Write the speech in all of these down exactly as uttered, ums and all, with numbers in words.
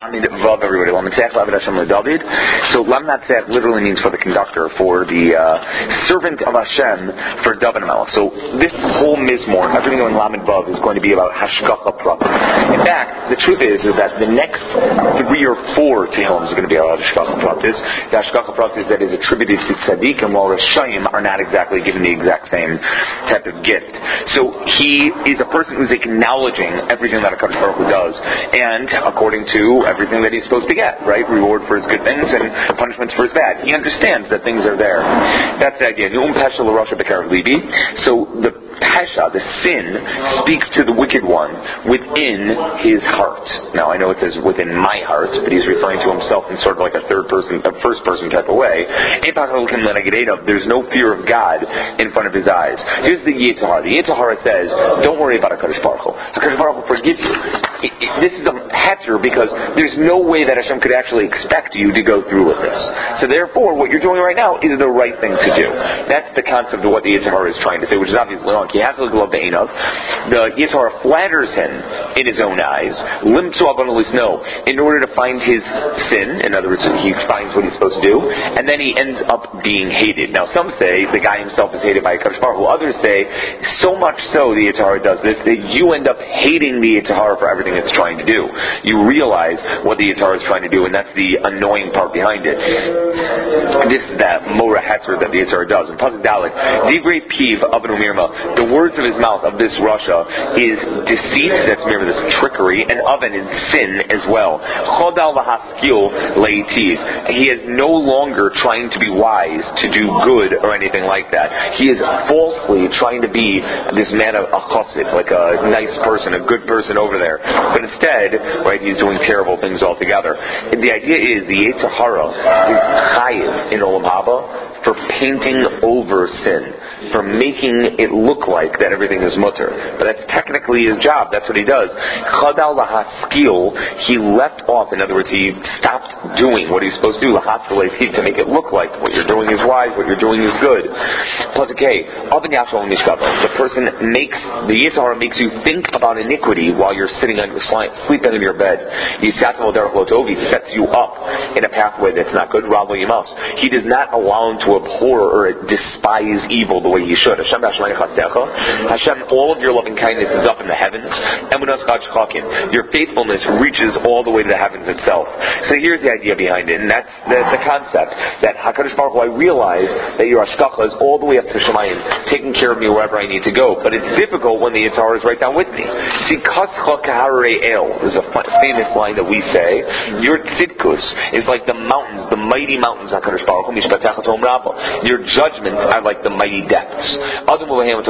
Vav, everybody. So Lamnatzech literally means for the conductor, for the uh, servant of Hashem, for David Melech. So this whole Mizmor, everything in Lamed Vav is going to be about Hashgacha Pratis. In fact, the truth is, is that the next three or four Tehillim is going to be about Hashgacha Pratis. The Hashgacha Pratis that is attributed to Tzaddik, and while Rashayim are not exactly given the exact same type of gift. So he is a person who's acknowledging everything that HaKadosh Baruch Hu does, and according to everything that he's supposed to get, right? Reward for his good things and punishments for his bad. He understands that things are there. That's the idea. Nu'um Pesha l'Rasha B'Karav Libi. So the Pesha, the sin, speaks to the wicked one within his heart. Now, I know it says within my heart, but he's referring to himself in sort of like a third person, a first person type of way. There's no fear of God in front of his eyes. Here's the Yetzer Hara. The Yetzer Hara says, don't worry about HaKadosh Baruch Hu. HaKadosh Baruch Hu forgives you. It, it, this is a heter because there's no way that Hashem could actually expect you to go through with this. So therefore, what you're doing right now is the right thing to do. That's the concept of what the Yetzer Hara is trying to say, which is obviously wrong. The Yetzer Hara flatters him in his own eyes, in order to find his sin. In other words, he finds what he's supposed to do, and then he ends up being hated. Now, some say the guy himself is hated by HaKadosh Baruch Hu. Others say, so much so the Yetzer Hara does this, that you end up hating the Yetzer Hara for everything it's trying to do. You realize what the Yetzer Hara is trying to do, and that's the annoying part behind it. This is that Mora Hetzer that the Yetzer Hara does. In Pasuk Dalet, Divrei Piv Avinu Mirma, the words of his mouth, of this Rasha, is deceit, that's mirma, this trickery, and oven is sin as well. Chodal lahaskil leitiv. He is no longer trying to be wise, to do good, or anything like that. He is falsely trying to be this man of a chassid, like a nice person, a good person over there. But instead, right, he's doing terrible things altogether. And the idea is, the Yetzer Hara is chayiv in Olam Haba for painting over sin, for making it look like that everything is mutter. But that's technically his job. That's what he does. Chadal lahaskil, he left off. In other words, he stopped doing what he's supposed to do. Lahaskil to make it look like what you're doing is wise, what you're doing is good. Plus, okay, the person makes, the Yetzer Hara makes you think about iniquity while you're sitting on your sleeping in your bed. He sets you up in a pathway that's not good. He does not allow him to abhor or despise evil the way he should. Hashem, Hashem, all of your loving kindness is up in the heavens, and your faithfulness reaches all the way to the heavens itself. So here's the idea behind it, and that's the, the concept that HaKadosh Baruch Hu, I realize that your Hashgacha is all the way up to Shemayim, taking care of me wherever I need to go. But it's difficult when the Yetzer Hara is right down with me. See, Kascha Kaharei El is a famous line that we say. Your tzidkus is like the mountains, the mighty mountains, HaKadosh Baruch Hu, your judgments are like the mighty depths. Both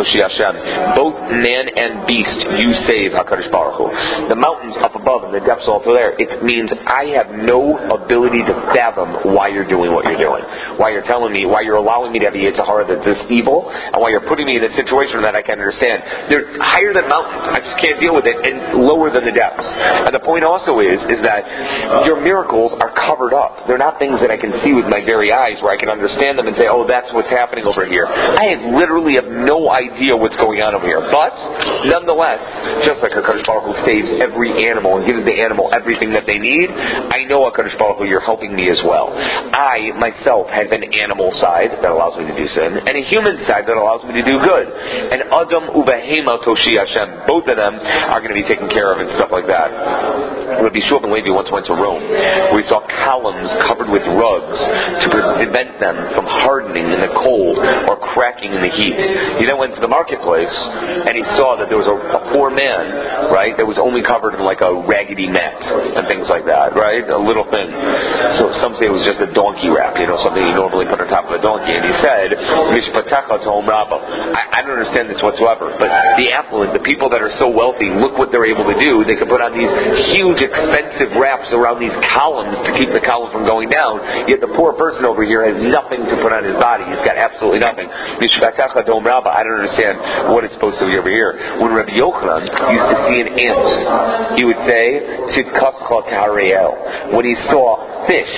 man and beast you save, HaKadosh Baruch Hu. The mountains up above and the depths also there. It means I have no ability to fathom why you're doing what you're doing. Why you're telling me, why you're allowing me to have a Yetzer Hara that's this evil, and why you're putting me in a situation that I can understand. They're higher than mountains. I just can't deal with it, and lower than the depths. And the point also is, is that your miracles are covered up. They're not things that I can see with my very eyes where I can understand them and say, oh, that's what's happening over here. I literally have no idea what's going on over here. But, nonetheless, just like HaKadosh Baruch Hu saves every animal and gives the animal everything that they need, I know HaKadosh Baruch Hu, you're helping me as well. I, myself, have an animal side that allows me to do sin, and a human side that allows me to do good. And Adam ubehema toshi Hashem, both of them are going to be taken care of and stuff like that. Rabbi Shua ben Levi once went to Rome, where he saw columns covered with rugs to prevent them from hardening in the cold or cracking in the heat. He then went to the marketplace and he saw that there was a, a poor man, right, that was only covered in like a raggedy mat and things like that, right, a little thing. So some say it was just a donkey wrap, you know, something you normally put on top of a donkey. And he said, Mishpatecha Tom Rabba. I don't understand this whatsoever, but the affluent, the people that are so wealthy, look what they're able to do. They can put on these huge expensive wraps around these columns to keep the column from going down, yet the poor person over here has nothing to put on his body. He's got absolutely nothing. Mishpatecha Tom Rabba. I don't understand what it's supposed to be over here. When Rabbi Yochanan used to see an ant, he would say, Tzidkascha Kahariel. When he saw fish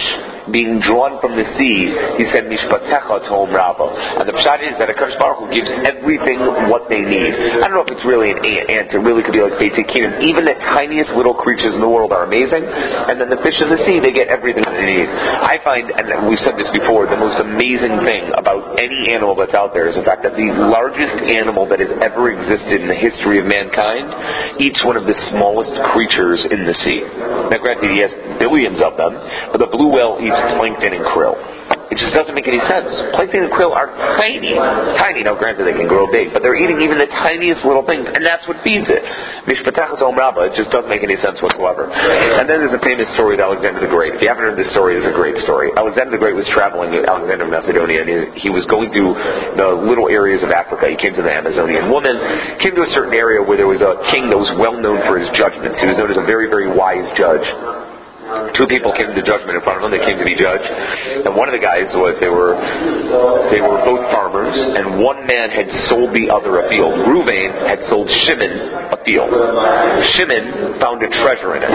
being drawn from the sea, he said, Mishpatecha Tom Rabba. And the pshat is that HaKadosh Baruch Hu gives everything what they need. I don't know if it's really an ant. It really could be like Beit Kingdom. Even the tiniest little creatures in the world are amazing. And then the fish in the sea, they get everything that they need. I find, and we've said this before, the most amazing thing about any animal that's out there is the fact that the largest animal that has ever existed in the history of mankind eats one of the smallest creatures in the sea. Now granted, he has billions of them, but the blue whale eats plankton and krill. It just doesn't make any sense. Plankton and krill are tiny. Tiny. Now granted, they can grow big, but they're eating even the tiniest little things, and that's what feeds it. Mishpatachas Om Rabba, it just doesn't make any sense whatsoever. And then there's a famous story of Alexander the Great. If you haven't heard this story, it's a great story. Alexander the Great was traveling in Alexander of Macedonia, and he was going through the little areas of Africa. He came to the Amazonian woman, came to a certain area where there was a king that was well known for his judgments. He was known as a very, very wise judge. Two people came to judgment in front of him. They came to be judged, and one of the guys was they were they were both farmers, and one man had sold the other a field. Reuven had sold Shimon a field. Shimon found a treasure in it.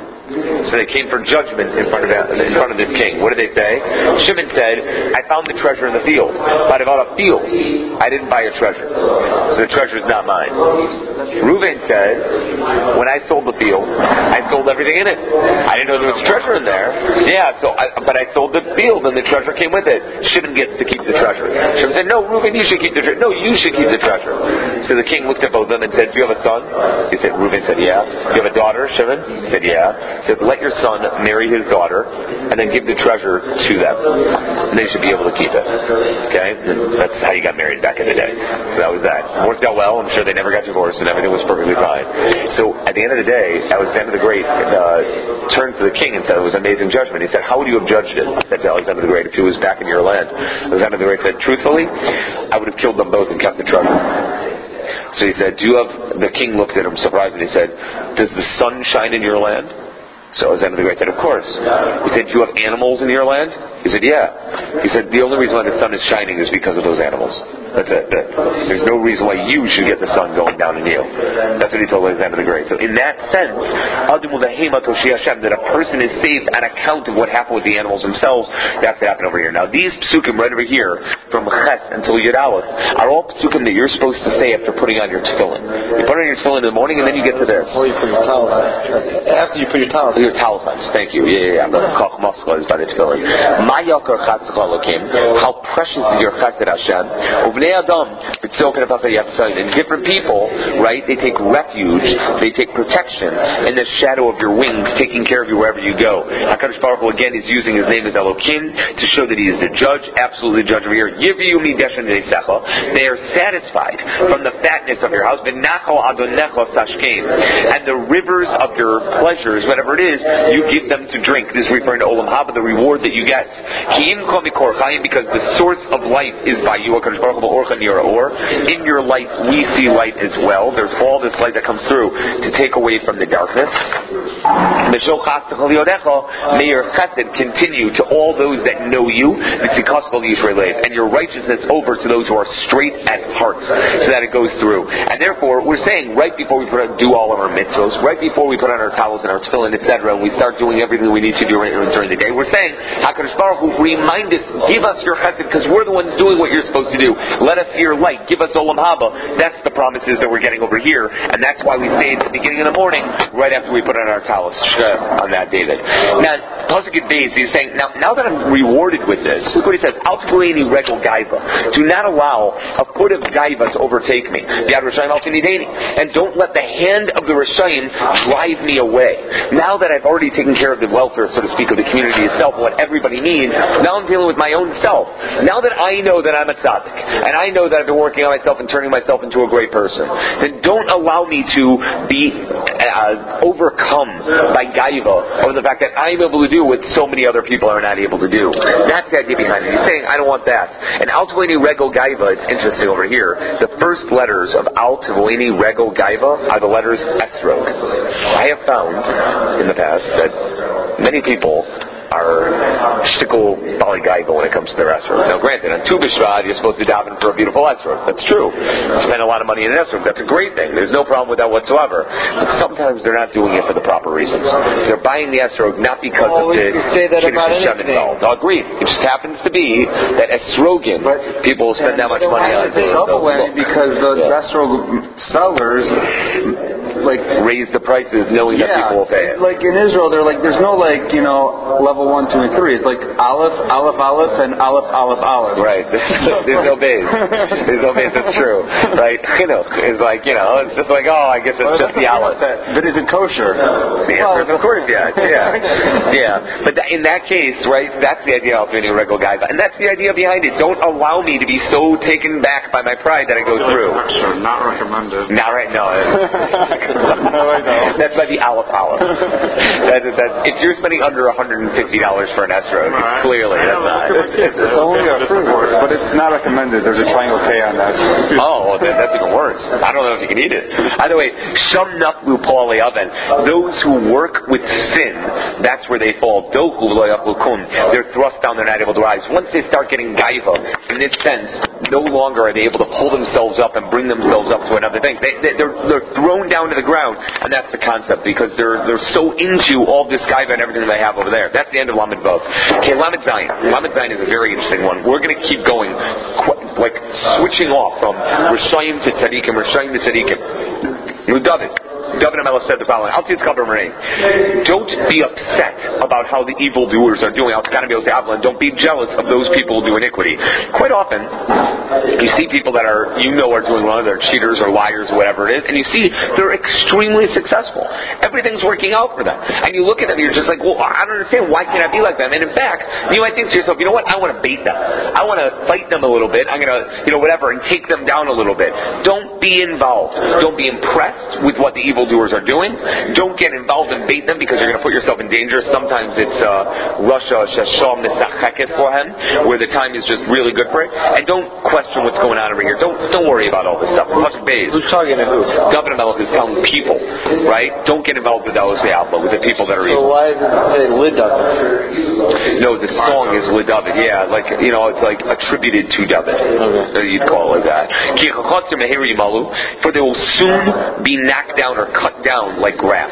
So they came for judgment in front of in front of this king. What did they say? Shimon said, I found the treasure in the field. But I bought a field. I didn't buy a treasure. So the treasure is not mine. Reuven said, when I sold the field, I sold everything in it. I didn't know there was treasure in there. Yeah, so I, but I sold the field and the treasure came with it. Shimon gets to keep the treasure. Shimon said, no, Reuven, you should keep the treasure. No, you should keep the treasure. So the king looked at both of them and said, do you have a son? He said, Reuven said, yeah. Do you have a daughter, Shimon? He said, yeah. He said, let your son marry his daughter and then give the treasure to them. And they should be able to keep it. Okay? And that's how you got married back in the day. So that was that. It worked out well. I'm sure they never got divorced and everything was perfectly fine. So at the end of the day, Alexander the Great uh, turned to the king and said, it was an amazing judgment. He said, how would you have judged it? He said to Alexander the Great, if he was back in your land. Alexander the Great said, truthfully, I would have killed them both and kept the treasure. So he said, do you have, the king looked at him surprised and he said, does the sun shine in your land? So Alexander the Great said, of course. He said, do you have animals in your land? He said, yeah. He said, the only reason why the sun is shining is because of those animals. That's it. There's no reason why you should get the sun going down in you. That's what he told Alexander the Great. So in that sense, that a person is saved on account of what happened with the animals themselves, that's what happened over here. Now these psukim right over here, from Ches until Yud Aleph, are all psukim that you're supposed to say after putting on your tefillin. You put on your tefillin in the morning and then you get to this. Before you put your towels on. After you put your towels on. Your towels on. Thank you. Yeah, yeah, yeah. The koch maskal is by the tefillin. My yakar chesed Elokim. How precious is your chesed Hashem. And different people, right, they take refuge, they take protection in the shadow of your wings, taking care of you wherever you go. HaKadosh Baruch Hu again is using his name as Elokim to show that he is the judge, absolutely the judge over here. They are satisfied from the fatness of your house. And the rivers of your pleasures, whatever it is, you give them to drink. This is referring to Olam Haba, the reward that you get. Because the source of life is by you, HaKadosh Baruch Hu. In your light, we see light as well. There's all this light that comes through to take away from the darkness. May your chesed continue to all those that know you, and your righteousness over to those who are straight at heart, so that it goes through. And therefore, we're saying right before we put on, do all of our mitzvahs, right before we put on our towels and our tefillin, et cetera, and we start doing everything we need to do during the day, we're saying, HaKadosh Baruch Hu, remind us, give us your chesed, because we're the ones doing what you're supposed to do. Let us see your light. Give us Olam Haba. That's the promises that we're getting over here, and that's why we say at the beginning of the morning, right after we put on our talis on that David. Now, Pasuk Beis, he's saying, now, now that I'm rewarded with this, look what he says: Al tkuleini regel gaiva. Do not allow a foot of gaiva to overtake me. Yad Rishayim al tinideni, and don't let the hand of the Rishayim drive me away. Now that I've already taken care of the welfare, so to speak, of the community itself, what everybody needs, now I'm dealing with my own self. Now that I know that I'm a tzaddik, and I know that I've been working on myself and turning myself into a great person, then don't allow me to be uh, overcome by gaiva over the fact that I'm able to do what so many other people are not able to do. That's the idea behind it. He's saying, I don't want that. And Al Tavoini Regel Gaiva, it's interesting over here, the first letters of Al Tavoini Regel Gaiva are the letters Esrog. I have found in the past that many people are are shtickle balligaigo when it comes to their esrog. Now, granted, on Tu B'Shvat, you're supposed to be davening for a beautiful esrog. That's true. You spend a lot of money in an esrog. That's a great thing. There's no problem with that whatsoever. But sometimes they're not doing it for the proper reasons. They're buying the esrog not because well, of the say that about anything. involved. I'll agree. It just happens to be that esrogin, but people spend that much money on. It's double whammy because the yeah. esrog sellers like raise the prices knowing yeah, that people will pay it. Like in Israel, they're like, there's no like, you know, level one, two, and three. It's like Aleph, Aleph, Aleph, and Aleph, Aleph, Aleph. Right. There's no base. There's no base. That's true. Right. You know, it's like, you know, it's just like, oh, I guess it's well, just the Aleph. But is it kosher? The answer is, of course, yeah. Yeah. Yeah. But in that case, right, that's the idea of being a regular guy. And that's the idea behind it. Don't allow me to be so taken back by my pride that I go through. Sure, not recommended. Not right now. No, I know. That's by the Aleph Aleph. that, that, if you're spending under one hundred fifty dollars for an esrog, right. Clearly that's not. It's, it's, it's only a fruit, but it's not recommended. There's a triangle K on that. Oh, well, that, that's even worse. I don't know if you can eat it. Either way, Sham Naflu Pali Oven. Those who work with sin, that's where they fall. Dochu Lo Yachlu Kun. They're thrust down, they're not able to rise. Once they start getting gaiva, in this sense, no longer are they able to pull themselves up and bring themselves up to another thing. They, they, they're, they're thrown down to the ground, and that's the concept, because they're they're so into all this gaiva and everything they have over there. That's the end of Lamed Vav. Okay, Lamed Zayin. Lamed Zayin is a very interesting one. We're going to keep going, like switching off from Rishayim to Tzadikim, Rishayim to Tzadikim. David. David HaMelech said the following. I'll see it's covered in Don't be upset about how the evildoers are doing. Don't be jealous of those people who do iniquity. Quite often, you see people that are, you know, are doing wrong. They're cheaters or liars or whatever it is, and you see they're extremely successful. Everything's working out for them. And you look at them and you're just like, well, I don't understand. Why can't I be like them? And in fact, you might think to yourself, you know what? I want to bait them. I want to fight them a little bit. I'm going to, you know, whatever, and take them down a little bit. Don't be involved. Don't be impressed with what the evildoers are doing. Don't get involved and bait them, because you're going to put yourself in danger. Sometimes it's uh, Russia Shasham Nisacheket for him, where the time is just really good for it. And don't question what's going on over here. Don't don't worry about all this stuff. Who's talking to who? David HaMelech is telling people, right? Don't get involved with Dalosei Alpha, with the people that are so evil. So why does it say Lidavid? No, the song is Lidavid. Yeah, like, you know, it's like attributed to David. Okay. You'd call it that. For they will soon be knocked down or cut down like grass.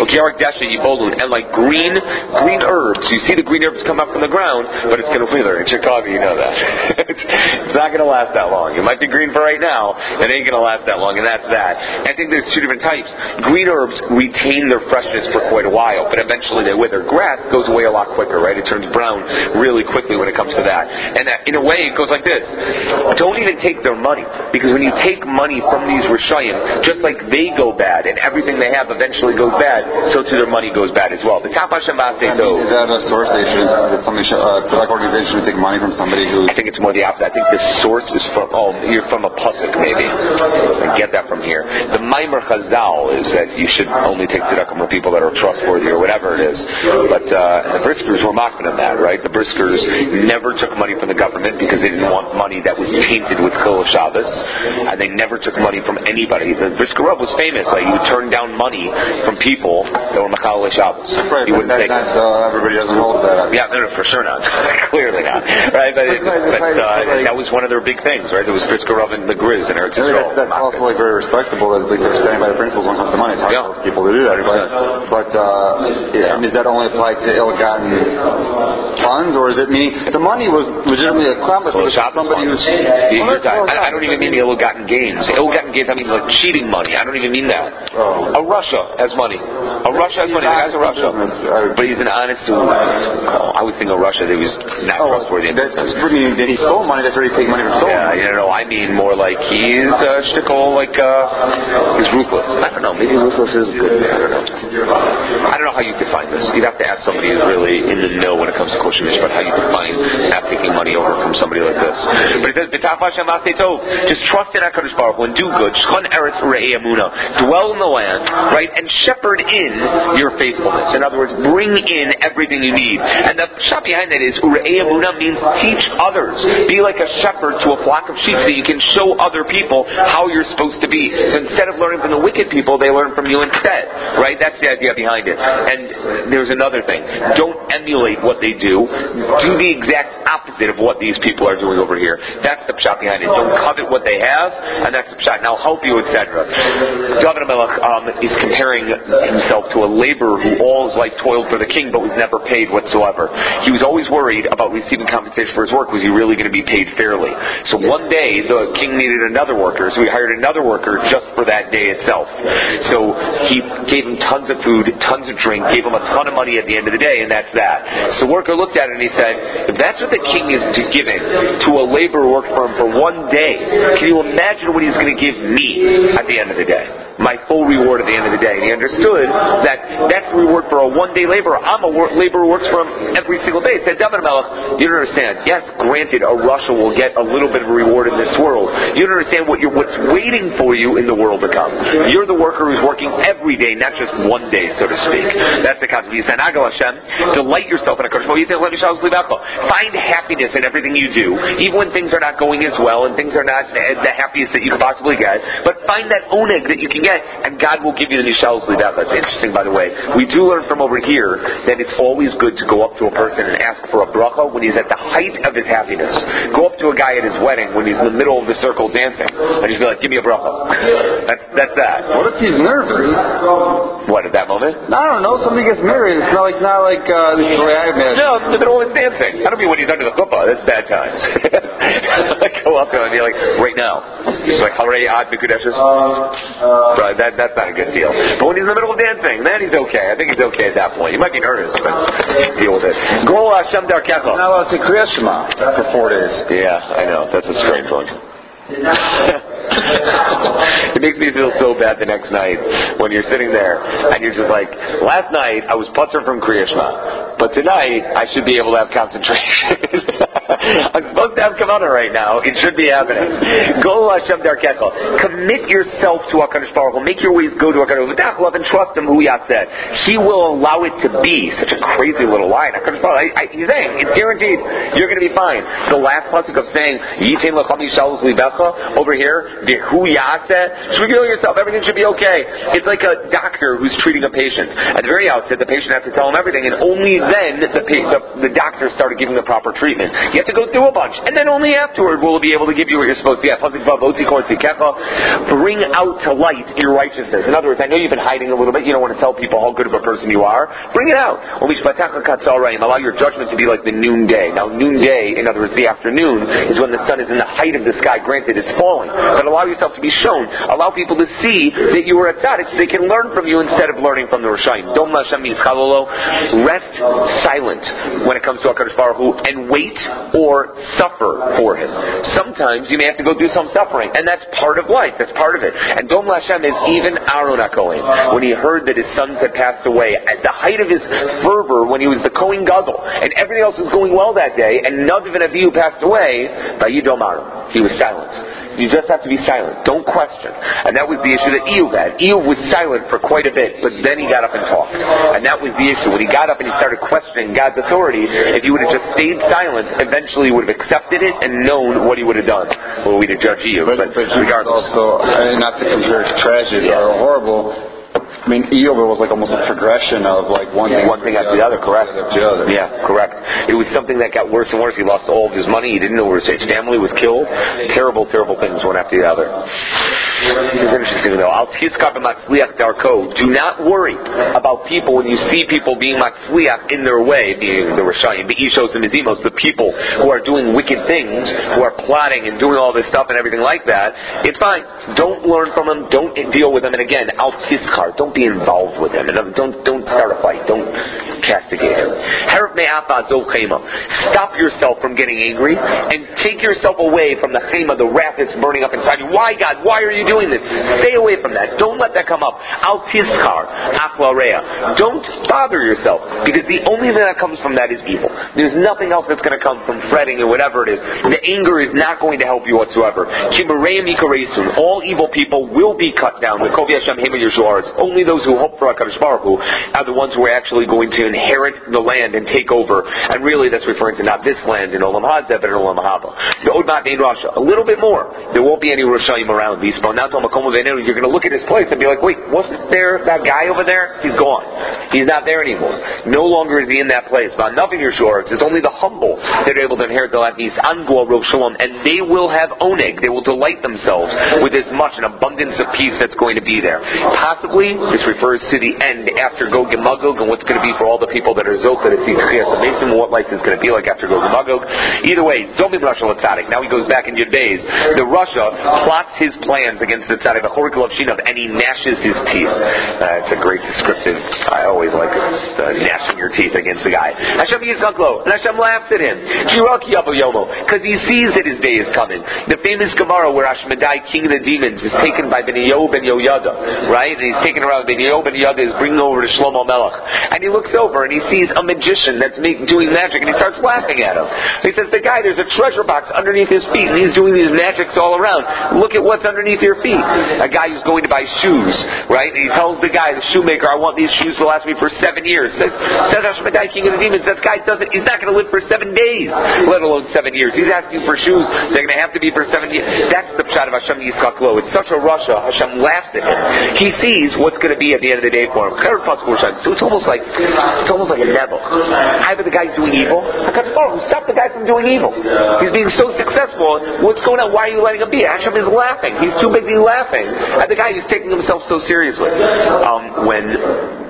And like green green herbs. You see the green herbs come up from the ground, but it's going to wither. In Chicago, you know that. It's not going to last that long. It might be green for right now. It ain't going to last that long, and that's that. I think there's two different types. Green herbs retain their freshness for quite a while, but eventually they wither. Grass goes away a lot quicker, right? It turns brown really quickly when it comes to that. And that, in a way, it goes like this. Don't even take their money, because when you take money from these Rishayim, just like they go bad, and everything they have eventually goes bad, so too their money goes bad as well. The Taf Hashem Ba'asei Tov. Is that a source they should, that somebody should, uh, like organization should take money from somebody who... I think it's more the opposite. I think the source is from, oh, you're from a pasuk maybe. I get that from here. The Maimer Chazal is that you should only take tzedakah from people that are trustworthy or whatever it is. But uh, the Briskers were mocking on that, right? The Briskers never took money from the government because they didn't want money that was tainted with Chil Shabbos, and they never took money from anybody. The Brisker Rav was famous. Like, he would turn down money from people that were Machal Shabbos. Right, he wouldn't that, take that, uh, everybody doesn't hold that. Yeah, no, no, for sure not. Clearly not. Right, but, it, but uh, that was one of their big things, right? There was Brisker Rav and the Grizz and Eretz Yisrael. That's also like very respectable. At least they're standing by the principles when it comes to money. It's hard yeah. for people to do that. But, but uh, yeah. and does that only apply to ill-gotten funds, or is it meaning the money was legitimately accomplished well, with somebody who's... Well, I, I don't even mean the ill-gotten gains. Ill-gotten gains, I mean like cheating money. I don't even mean that. Oh. A Russia has money. A Russia has money. The guy's a Russia. But he's an honest dude. Oh, I would think of Russia that he was not oh, trustworthy in business. I mean, that he stole money, that's already taking money from stolen. Yeah, you know, I mean more like he's a uh, shtickle, like, uh, he's ruthless. I don't know, maybe ruthless is good. I don't know. I don't know how you define this. You'd have to ask somebody who's really in the know when it comes to kosher mishpat how you define not taking money over from somebody like this. But it says, just trust in HaKadosh Baruch Hu and do good. Shchon eretz urei emuna. Dwell in the land, right, and shepherd in your faithfulness. In other words, bring in everything you need. And the shot behind that is, Urei Emunah means teach others. Be like a shepherd to a flock of sheep so you can show other people how you're supposed to be. So instead of learning from the wicked people, they learn from you instead. Right? That's the idea behind it. And there's another thing. Don't emulate what they do. Do the exact opposite of what these people are doing over here. That's the pshat behind it. Don't covet what they have, and that's the pshat. Now help you, et cetera. David HaMelech um, is comparing himself to a laborer who all his life toiled for the king but was never paid whatsoever. He was always worried about receiving compensation for his work. Was he really going to be paid fairly? So one day the king needed another worker, so he hired another worker just for that day itself. So he gave him tons of food, tons of drink, gave him a ton of money at the end of the day, and that's that. So the worker looked at it and he said, if that's what the king is giving to a laborer who worked for him for one day, can you imagine what he's going to give me at the end of the day? My full reward at the end of the day. And he understood that that's the reward for a one-day laborer. I'm a work, laborer who works for him every single day. He said, David HaMelech, you don't understand. Yes, granted, a Russia will get a little bit of a reward in this world. You don't understand what you're, what's waiting for you in the world to come. You're the worker who's working every day, not just one day, so to speak. That's the concept. He said, Agel Hashem, delight yourself in a Kodesh. He said, find happiness in everything you do, even when things are not going as well and things are not the happiest that you could possibly get. But find that oneg that you can get, and God will give you the nishal zlidacha. That's interesting, by the way. We do learn from over here that it's always good to go up to a person and ask for a bracha when he's at the height of his happiness. Go up to a guy at his wedding when he's in the middle of the circle dancing, and just be like, give me a bracha. That's, that's that. What if he's nervous? What, at that moment? I don't know. Somebody gets married. It's not like, not like uh, this is the way I imagine. No, in the middle of his dancing. I don't mean when he's under the chuppah. That's bad times. Like, go up to him and be like, right now. Just like, Harei Ad Mikudeshes. Right, that, that's not a good deal. But when he's in the middle of dancing, then he's okay. I think he's okay at that point. He might be nervous, but deal with it. Go Hashem Darkecha. Now let's say Kriyat Shema for four days. Yeah, I know. That's a strange one. It makes me feel so bad the next night when you're sitting there and you're just like, last night I was putzing from Kriya Shema, but tonight I should be able to have concentration. I'm supposed to have Kavanah right now. It should be happening. Go Hashem Darkecha. Commit yourself to HaKadosh Baruch Hu. Make your ways go to HaKadosh Baruch Hu and trust Him. Who said He will allow it to be. Such a crazy little line. HaKadosh Baruch Hu. He's saying it's guaranteed. You're going to be fine. The last pasuk of saying Yitain Lacham Yishal Zlibecha over here, Dehu Yaseh. Should reveal yourself. Everything should be okay. It's like a doctor who's treating a patient. At the very outset, the patient has to tell him everything, and only then the the, the doctor started giving the proper treatment. You have to go through a bunch, and then only afterward will be able to give you what you're supposed to get. Bring out to light your righteousness. In other words, I know you've been hiding a little bit. You don't want to tell people how good of a person you are. Bring it out. Allow your judgment to be like the noonday. Now, noonday, in other words, the afternoon, is when the sun is in the height of the sky. Granted, it's falling, but allow yourself to be shown. Allow people to see that you are a tzaddik, so they can learn from you instead of learning from the Rishayim. Dom Hashem means chalolo. Rest silent when it comes to HaKadosh Baruch Hu, and wait or suffer for Him. Sometimes you may have to go through some suffering, and that's part of life. That's part of it. And Dom Hashem is even Aaron HaKohen, when he heard that his sons had passed away, at the height of his fervor, when he was the Kohen Gadol, and everything else was going well that day, and Nadav and Avihu passed away, Vayidom Aaron. He was silent. You just have to be silent. Don't question. And that was the issue that Eiyuv had. Eiyuv was silent for quite a bit, but then he got up and talked. And that was the issue. When he got up and he started questioning God's authority, if he would have just stayed silent, eventually he would have accepted it and known what he would have done. Well, we'd have judged Eiyuv, but, but, but regardless. Also, uh, not to compare to tragedy yeah. or horrible, I mean, Eiyuv was like almost a progression of like one yeah, thing, one thing after the other, correct? After the other. Yeah, correct. It was something that got worse and worse. He lost all of his money. He didn't know where his family was killed. Terrible, terrible things one after the other. It's interesting though. Al tiskar b'matzliach darko. Do not worry about people when you see people being matzliach in their way, being the Rishayim, the Ishos and the Zimos, the people who are doing wicked things, who are plotting and doing all this stuff and everything like that. It's fine. Don't learn from them. Don't deal with them. And again, al tiskar. Don't be involved with them. And don't don't start a fight. Don't castigate him. Stop yourself from getting angry and take yourself away from the chema, the wrath that's burning up inside you. Why, God? Why are you doing this? Stay away from that. Don't let that come up. Al tizkar achla rea. Don't bother yourself, because the only thing that comes from that is evil. There's nothing else that's going to come from fretting or whatever it is. The anger is not going to help you whatsoever. All evil people will be cut down. Only those who hope for HaKadosh Baruch Hu are the ones who are actually going to inherit the land and take over. And really that's referring to not this land in Olam Hazeh, but in Olam Haba. A little bit more. There won't be any Roshaim around. You're going to look at this place and be like, wait, wasn't there that guy over there? He's gone. He's not there anymore. No longer is he in that place. But nothing your shores. It's only the humble that are able to inherit the land. And they will have oneg. They will delight themselves with as much an abundance of peace that's going to be there. Possibly, this refers to the end after Gog and Magog and what's going to be for all the people that are Zocha to see Chiyas Amesim, what life is going to be like after Gog and Magog. Either way, Zomim Rasha L'Tzadik. Now he goes back in Yud Beis. The Rasha plots his plans against the Tzadik, the Chorik L'Avshinav, and he gnashes his teeth. Uh, it's a great descriptive. I always like it. Uh, gnashing your teeth against the guy. Hashem Yitzchaklo, and Hashem laughs at him. Jiraki Yabu Yomo, because he sees that his day is coming. The famous Gemara where Ashmedai, king of the demons, is taken by Ben Yob ben Yoyada, right? And he's taken around. Ben Yob ben Yoyada is bringing over to Shlomo Melech, and he looks over and he sees a magician that's make, doing magic, and he starts laughing at him. He says, "The guy, there's a treasure box underneath his feet, and he's doing these magics all around. Look at what's underneath your feet." A guy who's going to buy shoes, right? And he tells the guy, the shoemaker, "I want these shoes to last me for seven years." Says, says Ashmedai, king of the demons, that guy doesn't. He's not going to live for seven days, let alone seven years. He's asking for shoes. They're going to have to be for seven years. That's the pshat of Hashem Yitzchak Lo. It's such a Rasha. Hashem laughs at him. He sees what's going to be at the end of the day for him. So it's almost like it's almost like a nebuch. Either the guy's doing evil. Stop the guy from doing evil. He's being so successful. What's going on? Why are you letting him be? Hashem is laughing. He's too busy laughing at the guy who's taking himself so seriously. Um, when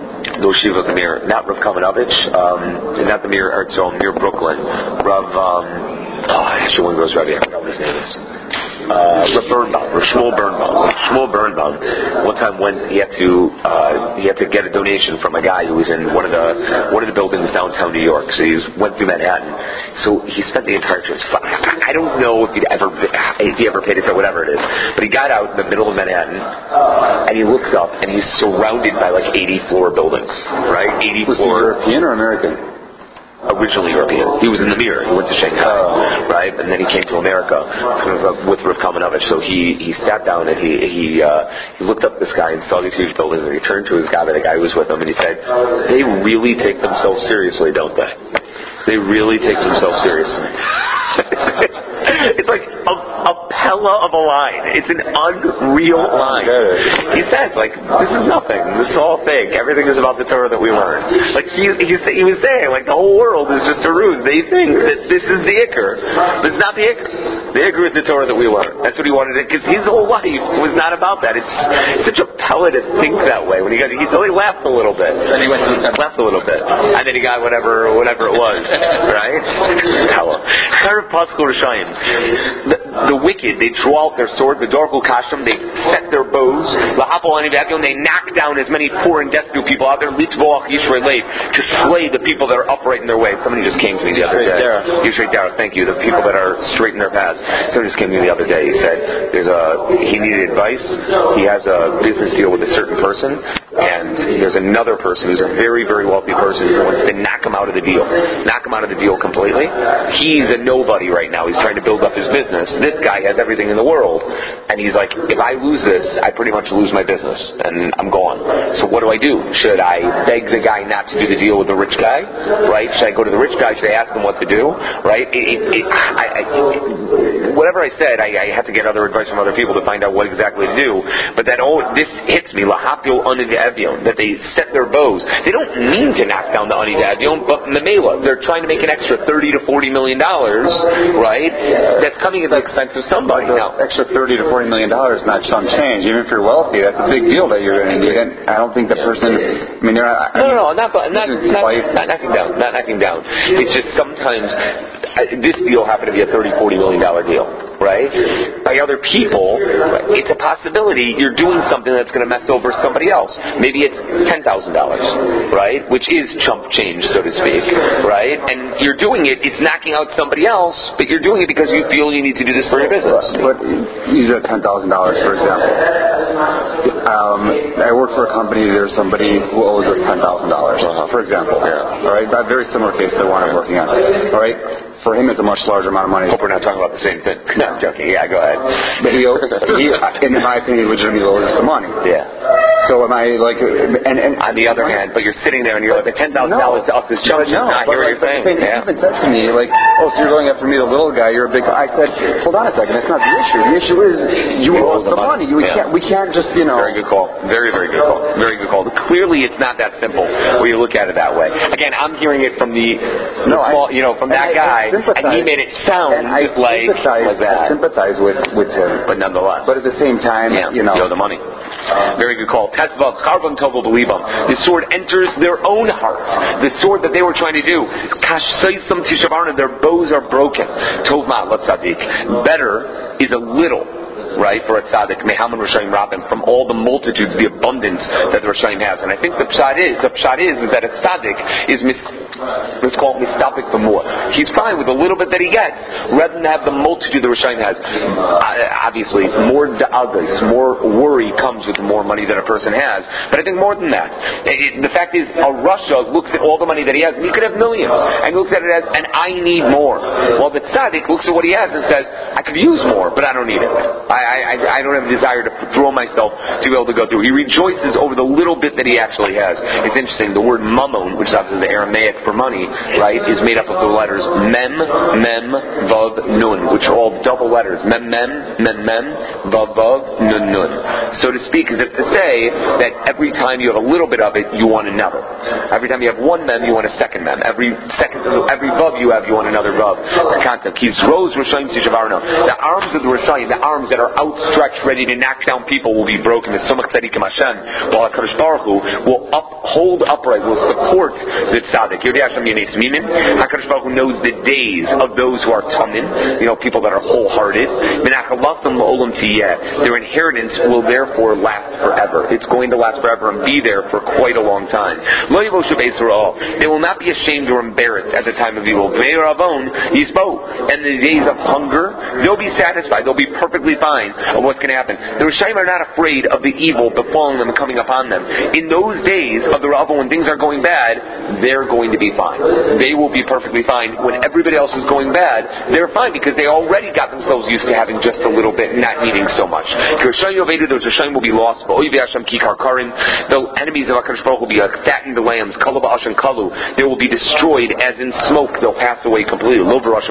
No Shiva the Mir, not Rav Kamenovich, um, not the Mir Herzl, Mir Brooklyn, Rav, um, oh, actually one goes Rabbi, I forgot what his name is. Uh, Rav Birnbaum, Rav Shmuel Birnbaum. Shmuel Birnbaum one time went, he had to, uh, he had to get a donation from a guy who was in one of the, one of the buildings downtown New York. So he went through Manhattan. So he spent the entire trip. I don't know if he'd ever, if he ever paid it for whatever it is. But he got out in the middle of Manhattan, and he looks up, and he's surrounded by like eighty floor buildings, right? eighty was floor. Was he European or American? Originally European. He was in the mirror. He went to Shanghai, oh. right? And then he came to America with Rav Kamenovich. So he, he sat down and he he uh, he looked up this guy and saw these huge buildings, and he turned to his guy, the guy who was with him, and he said, "They really take themselves seriously, don't they? They really take themselves seriously." It's like a, a pella of a line. It's an unreal line. He says, like, this is nothing. This is all fake. Everything is about the Torah that we learn. Like, he, he, he was saying, like, the whole world is just a ruse. They think that this is the Iker. This is not the Iker. The Iker is the Torah that we learn. That's what he wanted to, because his whole life was not about that. It's such a pella to think that way. When he got, he only laughed a little bit. And he went to laughed a little bit. And then he got whatever, whatever it was. Right? Pella. The, the wicked, they draw out their sword, the Dorku Kashram, they set their bows, they knock down as many poor and destitute people out there, to slay the people that are upright in their way. Somebody just came to me the other day. Yishrei Dara, thank you. The people that are straight in their paths. Somebody just came to me the other day. He said there's a, he needed advice. He has a business deal with a certain person, and there's another person who's a very, very wealthy person who wants to knock him out of the deal. Knock him out of the deal completely. He's a nobody right now. He's trying to build up his business. This guy has everything in the world, and he's like, if I lose this, I pretty much lose my business, and I'm gone. So what do I do? Should I beg the guy not to do the deal with the rich guy? Right? Should I go to the rich guy? Should I ask him what to do? Right? It, it, it, I, I, whatever I said, I, I have to get other advice from other people to find out what exactly to do. But that oh, this hits me. Lahapil Anid Avion, that they set their bows. They don't mean to knock down the Anid Avion, but Memela, they're trying to make an extra thirty to forty million dollars, right? That's coming at the expense of somebody. Now, extra thirty to forty million dollars is not chump change. Even if you're wealthy, that's a big deal that you're going to get. And I don't think the person. I mean, you're not. No, no, no, not not, not, not knocking down, not knocking down. It's just sometimes uh, this deal happened to be a thirty, forty million dollar deal. right? By other people, it's a possibility you're doing something that's going to mess over somebody else. Maybe it's ten thousand dollars, right? Which is chump change, so to speak, right? And you're doing it, it's knocking out somebody else, but you're doing it because you feel you need to do this for your business. But use that ten thousand dollars, for example. Um, I work for a company, there's somebody who owes us ten thousand dollars, uh-huh. for example. Yeah. All right, a very similar case to the one I'm working on. All right, for him it's a much larger amount of money. Hope we're not talking about the same thing. No, I'm joking. Yeah, go ahead. But he, he, in my opinion, legitimately owes us the money. Yeah. So am I like, and, and on the other hand, but you're sitting there and you're like, the ten thousand dollars to us is chump. No, not but hear like, what you're saying. He yeah. even said to me, like, oh, so you're going after me, the little guy, you're a big. I said, hold on a second, that's not the issue. The issue is you owe us the money. money. We yeah. can't, we can't just, you know. Very good call. Very, very good call. Very good call. Clearly, it's not that simple when you look at it that way. Again, I'm hearing it from the, the no, small, I, you know, from that I, guy, I and he made it sound and I like, like that. I sympathize with with him, but nonetheless. But at the same time, yeah, you know, you owe the money. Very good call. Tetzvah, Charvam Tovel Believim. The sword enters their own hearts. The sword that they were trying to do. Kashseisam Tishavarna, their bows are broken. Tovma Latzadik. Better is a little, right, for a tzaddik, Mehaman Rishayim Rabin, from all the multitudes, the abundance that the Rishayim has. And I think the pshat is, the pshat is, is that a tzaddik is mis, let's call it mistapik for more. He's fine with a little bit that he gets, rather than have the multitude the Rishayim has. Uh, obviously, more da'agas, more worry comes with the more money that a person has. But I think more than that. It, the fact is, a Russia looks at all the money that he has, and he could have millions, and looks at it as, and I need more. While the tzaddik looks at what he has and says, I could use more, but I don't need it. I I, I, I don't have a desire to throw myself to be able to go through. He rejoices over the little bit that he actually has. It's interesting. The word mammon, which is obviously the Aramaic for money, right, is made up of the letters mem, mem, vav, nun, which are all double letters. Mem, mem, mem, mem, vav, vav, nun, nun. So to speak, as if to say that every time you have a little bit of it, you want another. Every time you have one mem, you want a second mem. Every second, every vav you have, you want another vav. The concept. He's rose Rishayim Tishavarno. The arms of the Rishayim, the arms that are outstretched, ready to knock down people, will be broken. The Sumach Tzadikim Hashem, while HaKadosh Baruch Hu will uphold upright, will support the tzaddik. Yodei Hashem Yenes Mimin. HaKadosh Baruch Hu knows the days of those who are tamin, you know, people that are wholehearted. Their inheritance will therefore last forever. It's going to last forever and be there for quite a long time. They will not be ashamed or embarrassed at the time of evil. And the days of hunger, they'll be satisfied. They'll be perfectly fine of what's going to happen. The Rishayim are not afraid of the evil befalling them and coming upon them. In those days of the Rava, when things are going bad, they're going to be fine. They will be perfectly fine. When everybody else is going bad, they're fine because they already got themselves used to having just a little bit and not needing so much. Those Rishayim will be lost. The enemies of HaKadosh Baruch will be like fattened lambs. They will be destroyed as in smoke. They'll pass away completely.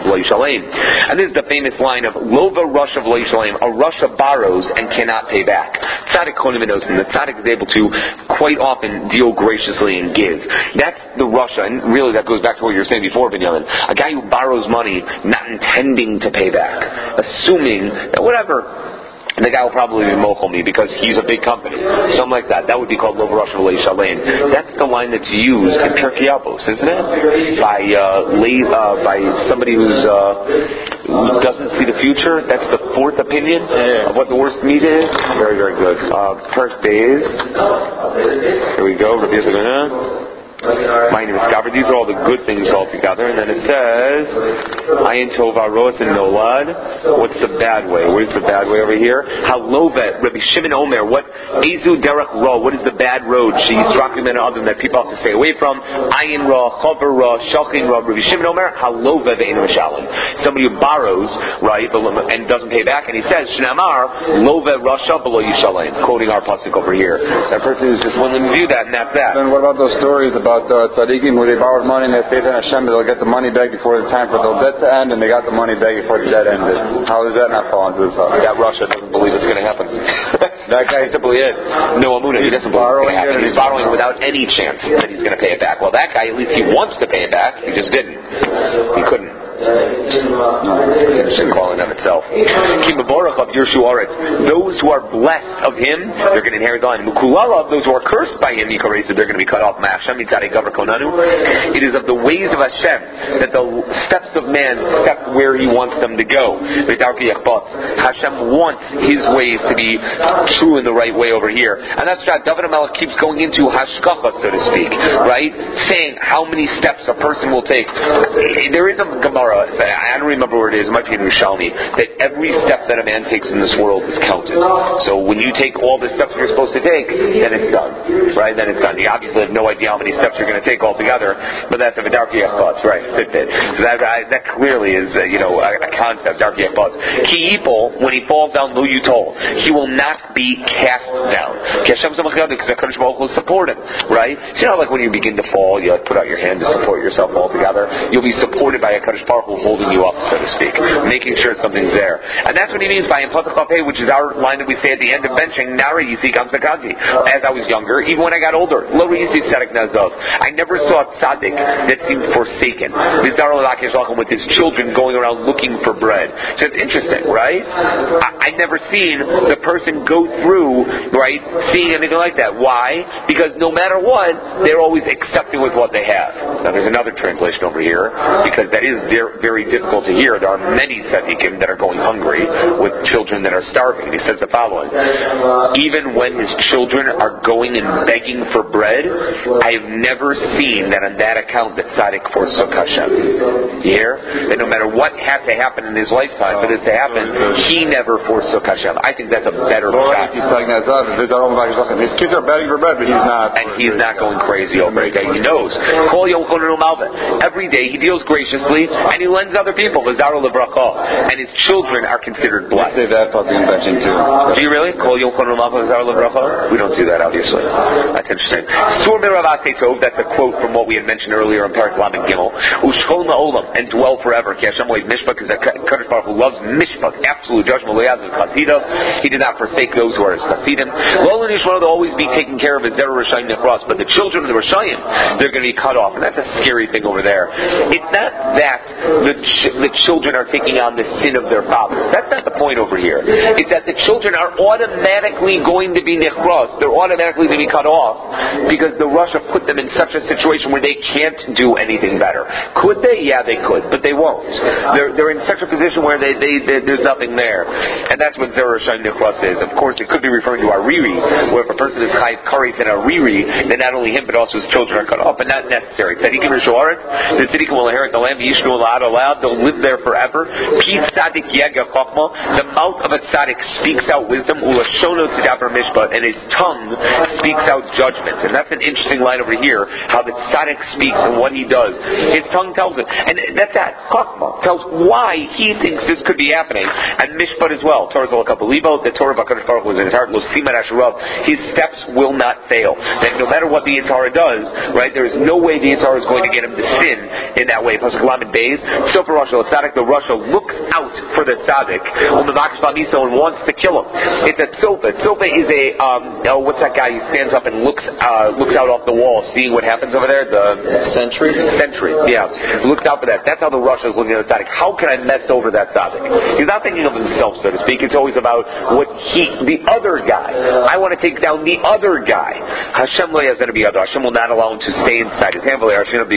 And this is the famous line of Lova Rosh of Leishalim. A Russia borrows and cannot pay back. Tzaddik Konim Enosim. The tzaddik is able to quite often deal graciously and give. That's the Russia, and really that goes back to what you were saying before, Binyamin. A guy who borrows money not intending to pay back, assuming that whatever, the guy will probably be mochel me because he's a big company. Something like that. That would be called Lov Rosh V'Lei Shalein. That's the line that's used in Pirkei Avos, isn't it? By uh, lay, uh, by somebody who's uh, who doesn't see the future. That's the fourth opinion of what the worst meat is. Very, very good. Uh, Perk days. Here we go. Rabbi Yisrael. My name is Gabber. These are all the good things all together. And then it says, Ayin Tova Roas and Nolad. What's the bad way? Where's the bad way over here? Halovet, Rabbi Shimon Omer. What? Ezu Derek Ra. What is the bad road? She's Rakim and other that people have to stay away from. Ayin Ra, Chaver Ra, Shachin Ra. Rabbi Shimon Omer. Halovet Ve'enu Mishalim. Somebody who borrows, right, and doesn't pay back. And he says, Shnamar, Love Rasha Below Yishalim. Quoting our pasuk over here. That person is just willing to do that, and that's that. Then what about those stories about About uh, tzaddikim where they borrowed money and they have faith in Hashem, they'll get the money back before the time for the debt to end, and they got the money back before the debt ended. How does that not fall into this? Uh, that Russia doesn't believe it's going to happen. That guy simply is no amuna. He doesn't believe it's going to happen. He's borrowing without any chance that he's going to pay it back. Well, that guy, at least he wants to pay it back. He just didn't. He couldn't. It's interesting calling them itself. Those who are blessed of him, they're going to inherit the land. Those who are cursed by him, they're going to be cut off. It is of the ways of Hashem that the steps of man step where he wants them to go. Hashem wants his ways to be true in the right way over here. And that's why David HaMelech keeps going into hashkacha, so to speak, right? Saying how many steps a person will take. There is a Gemara, I don't remember where it is, it might be in Rishalmi, that every step that a man takes in this world is counted. So when you take all the steps you're supposed to take, then it's done. Right? Then it's done. You obviously have no idea how many steps you're going to take altogether, but that's a Darkei Achbaz, right? Fitbit. So that, uh, that clearly is, uh, you know, a, a concept, Darkei Achbaz. Ki Yipol, when he falls down, lo yutol, he will not be cast down. Because HaKadosh Baruch Hu will support him, right? So you know, like when you begin to fall, you like put out your hand to support yourself altogether. You'll be supported by HaKadosh Baruch Hu holding you up, so to speak, making sure something's there. And that's what he means by Impatachapeh, which is our line that we say at the end of benching, Nara Yisik Amzakazi. As I was younger, even when I got older, Lo Yisik Tzaddik Nazov, I never saw a tzaddik that seemed forsaken. With his children going around looking for bread. So it's interesting, right? I, I've never seen the person go through, right, seeing anything like that. Why? Because no matter what, they're always accepting with what they have. Now there's another translation over here, because that is very difficult to hear. There are many tzaddikim that are going hungry with children that are starving. He says the following: even when his children are going and begging for bread, I have never seen that on that account that tzaddik forsook Hashem. You hear? That no matter what had to happen in his lifetime for this to happen, he never forsook Hashem. I think that's a better fact. His kids are begging for bread, but he's not. And he's not going crazy over it. He knows. Every day he deals graciously and he lends other people. And his children are considered blessed. Say that plus the invention too. Do you really? We don't do that, obviously. That's interesting. That's a quote from what we had mentioned earlier in Parak Lamed Gimel. And dwell forever. Because Kadosh Baruch Hu loves mishpat, absolute judgment. He did not forsake those who are his chassidim. They'll always be taken care of as their Rishayim Nefras, but the children of the Rishayim, they're going to be cut off, and that's a scary thing over there. It's not that the ch- the children are taking on the sin of their fathers. That's not the point over here. It's that the children are automatically going to be nechras. They're automatically going to be cut off because the Russia put them in such a situation where they can't do anything better. Could they? Yeah, they could, but they won't. They're they're in such a position where they, they, they there's nothing there, and that's what Zerah Shayim Nechras is. Of course, it could be referring to Ariri, where if a person is Chayiv Kares in Ariri, then not only him but also his children are cut off, but not necessary. Tzadikim Rishoaretz, the tzadikim will inherit the land. Yishnu Alad Alad, they'll live there forever. Pi Tzadik Yega Chokma, the mouth of a tzaddik speaks out wisdom. Ulashono Tzedaber Mishpat, and his tongue speaks out judgment. And that's an interesting line over here. How the tzaddik speaks and what he does, his tongue tells it, and that's that Chokma tells why he thinks this could be happening. And Mishpat as well. Torah's L'Kabalibo, the Torah of HaKadosh Baruch Hu was in his heart. L'Simar Ashurav, his steps will not fail. That no matter what the Yitzhara does, right, there is no way the Yitzhara is going to get him to sin in that way. Pasuk Lamed Beis, so for Rasha, the tzaddik, the Rasha looks out for the tzaddik, and wants to kill him. It's a tzofa. Tzofa is a um, oh, what's that guy who stands up and looks uh, looks out off the wall, seeing what happens over there? The sentry. Sentry. Yeah, looks out for that. That's how the Rasha is looking at the tzaddik. How can I mess over that tzaddik? He's not thinking of himself, so to speak. It's always about what he, the other guy. I want to take down the other guy. Hashem lo yazeh be other. Hashem will not allow him to stay inside his hand.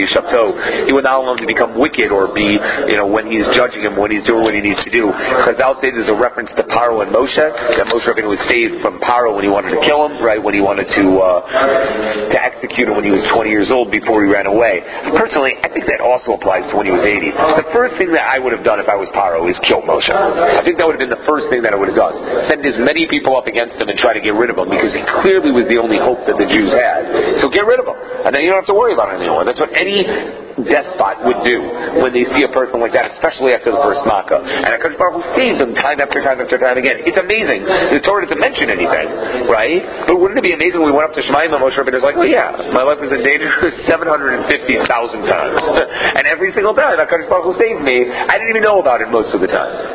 He will not allow him to become wicked or be, you know, when he's judging him, when he's doing what he needs to do. Chazal say there's a reference to Paro and Moshe, that Moshe Rabbeinu was saved from Paro when he wanted to kill him, right, when he wanted to uh, to execute him when he was twenty years old before he ran away. Personally, I think that also applies to when he was eighty. The first thing that I would have done if I was Paro is kill Moshe. I think that would have been the first thing that I would have done. Send as many people up against him and try to get rid of him, because he clearly was the only hope that the Jews had. So get rid of him, and then you don't have to worry about it anymore. That's what any despot would do when they see a person like that, especially after the first makkah. And HaKadosh Baruch Hu saves them time after time after time again. It's amazing. The Torah doesn't mention anything, right? But wouldn't it be amazing when we went up to Shemaim and Moshe Rabbeinu was like, well, yeah, my life was in danger seven hundred fifty thousand times. And every single time HaKadosh Baruch Hu saved me, I didn't even know about it most of the time.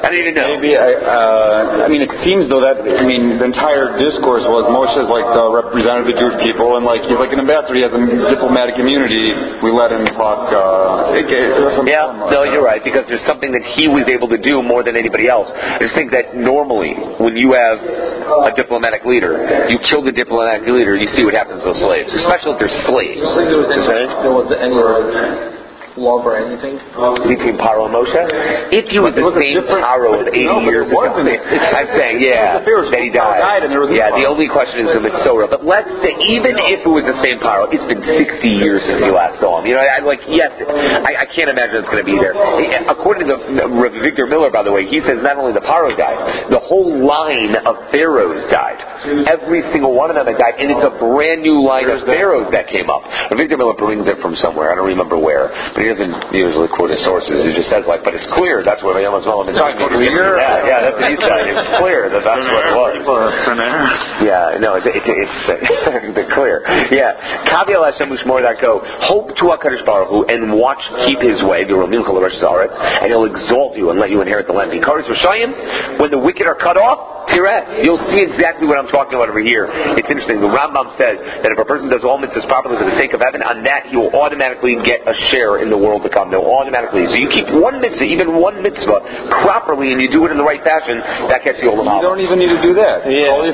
I don't even know. Maybe I. Uh, I mean, it seems though that I mean the entire discourse was Moshe's like the representative of the Jewish people, and like he's like an ambassador. He has a diplomatic immunity. We let him talk. Uh, it, it yeah, no, you're right, because there's something that he was able to do more than anybody else. I just think that normally when you have a diplomatic leader, you kill the diplomatic leader, you see what happens to the slaves, especially if they're slaves. I think there was any, there was any love or anything between Paro and Moshe. If he was the same Paro of eighty no, years ago, I'm saying, yeah, that he died. Yeah, the only question is the Mitzorah. But let's say, even if it was the same Paro, it's been sixty years since you last saw him. You know, I like, yes, I, I can't imagine it's going to be there. According to the, Rav Victor Miller, by the way, he says not only the Paro died, the whole line of pharaohs died. Every single one of them had died, and it's a brand new line of pharaohs that came up. Rav Victor Miller brings it from somewhere. I don't remember where, but he doesn't usually quote his sources. He just says like, but it's clear that's what Yom HaZmanim is talking about. Yeah, yeah, that's what he said. It's clear that that's what it was. Yeah, no, it's it's, it's clear. Yeah, Kavi al Hashem Ushmor that go. Hope to HaKadosh Baruch Hu and watch, keep His way. And He'll exalt you and let you inherit the land. Because when the wicked are cut off, Tireh, you'll see exactly what I'm talking about over here. It's interesting. The Rambam says that if a person does all mitzvahs properly for the sake of heaven, on that he will automatically get a share in the world to come. They'll automatically. So you keep one mitzvah, even one mitzvah, properly, and you do it in the right fashion, that gets you Olam Haba. You don't even need to do that. Yeah. You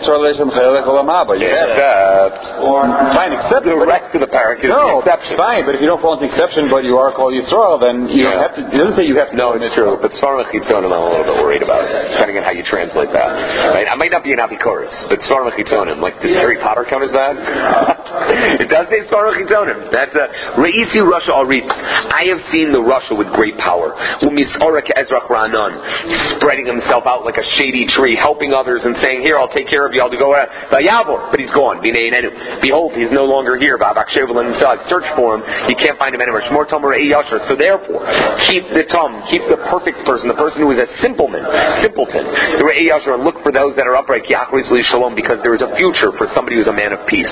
have that. Fine, except the rest of the parak is no, the exception. Fine, but if you don't fall into the exception, but you are called Yisrael, then you yeah. don't have to. It doesn't say you have to. No, it's true. But Svarim Chitzonim, I'm a little bit worried about, depending on how you translate that. Right? I might not be an Apikoros, but Svarim Chitzonim, like does Harry Potter count as that? It does say Svarim Chitzonim. That's a Re'isi Russia Arit. I have seen the Russia with great power. Umisarek Ezrach Ra'anan, spreading himself out like a shady tree, helping others and saying, "Here, I'll take care of you. I'll go ahead." But he's gone. Behold, he's no longer here. Search for him. You can't find him anywhere. So therefore, keep the Tom, keep the perfect person, the person who is a simpleton, simpleton. And look for those that are upright. Because there is a future for somebody who's a man of peace.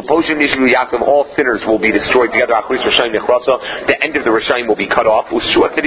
All sinners will be destroyed together. The end of the Rishayim will be cut off. The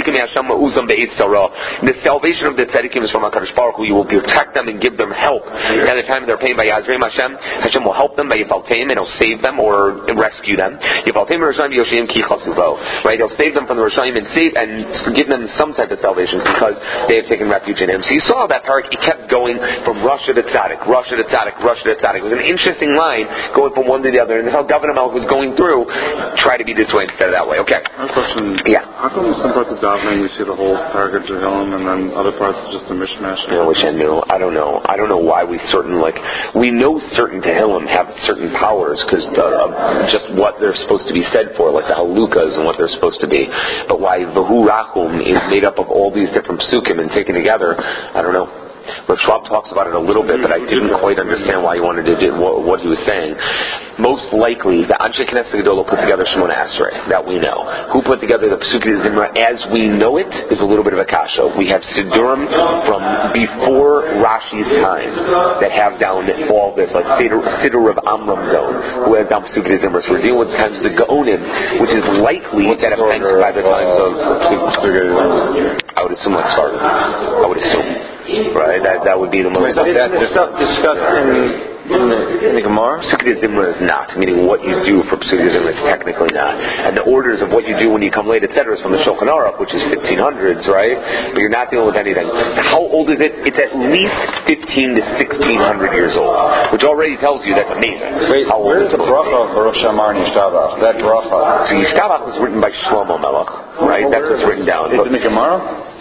salvation of the tzaddikim is from HaKadosh Baruch Hu. You will protect them and give them help. At the time of their pain, by Yazreim Hashem, Hashem will help them by Yifalteim, and He'll save them or rescue them. Yifalteim Rishayim Yoshim Ki Chasuvo. Right? He'll save them from the Rishayim and save and give them some type of salvation because they have taken refuge in Him. So you saw that parak. It kept going from Russia to Tzaddik, Russia to Tzaddik, Russia to Tzaddik. It was an interesting line going from one to the other, and that's how David HaMelech was going through. Try to be this way instead of that way. Okay. I have a question. Yeah. How come in some parts of davening we see the whole parakah Tehillim, and then other parts is just a mishmash? I wish I knew. I don't know. I don't know why we certain like we know certain Tehillim have certain powers because uh, just what they're supposed to be said for, like the halukas and what they're supposed to be. But why Vahu Rachum is made up of all these different psukim and taken together, I don't know. Rav Schwab talks about it a little bit, but I didn't quite understand why he wanted to do what, what he was saying. Most likely, the Anshe Knesset Gedolah put together Shemona Esrei, that we know. Who put together the Pesukei Zimra as we know it is a little bit of a kasha. We have Sidurim from before Rashi's time that have down all this, like Siddur of Amram Gaon, who has down Pesukei Zimra. So we're dealing with the times of the Gaonim, which is likely What's that affects by the times of Pesukei Zimra. I would assume like Spartan. I would assume. Right, that that would be the most. But that is stuff discussed in in the, in the Gemara. Pesukei Zimra is not, meaning what you do for Pesukei Zimra is technically not, and the orders of what you do when you come late, et cetera, is from the Shulchan Aruch, which is fifteen hundreds, right? But you're not dealing with anything. How old is it? It's at least fifteen to sixteen hundred years old, which already tells you that's amazing. Wait, how old where's the bracha for Rosh Hashanah and Yishtabach? That bracha. So Yishtabach was written by Shlomo Melech, right? That's what's written down. Is it in the Gemara?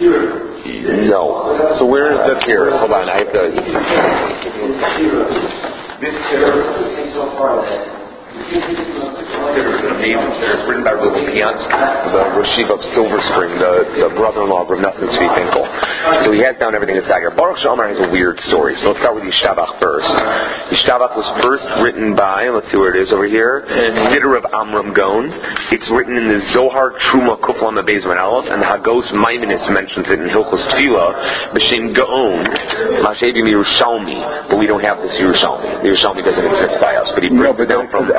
No. So where is that here? Hold on, I have to. It's amazing. It's written by Rabbi Piansky, the Rashiv of Silver Spring, the, the brother-in-law of Rav Nosson Tzvi Finkel. So he has down everything inside here. Baruch She'amar has a weird story. So let's start with Yishtabach first. Yishtabach was first written by, let's see where it is over here, Siddur of Amram Gaon. It's written in the Zohar Truma Kuflam Beis Aleph, and the Hagos Maimonides mentions it in Hilchos Tefillah, B'Shem Gaon, Mashevim Yerushalmi, but we don't have this Yerushalmi. The Yerushalmi doesn't exist by us, but he brings no, it down from a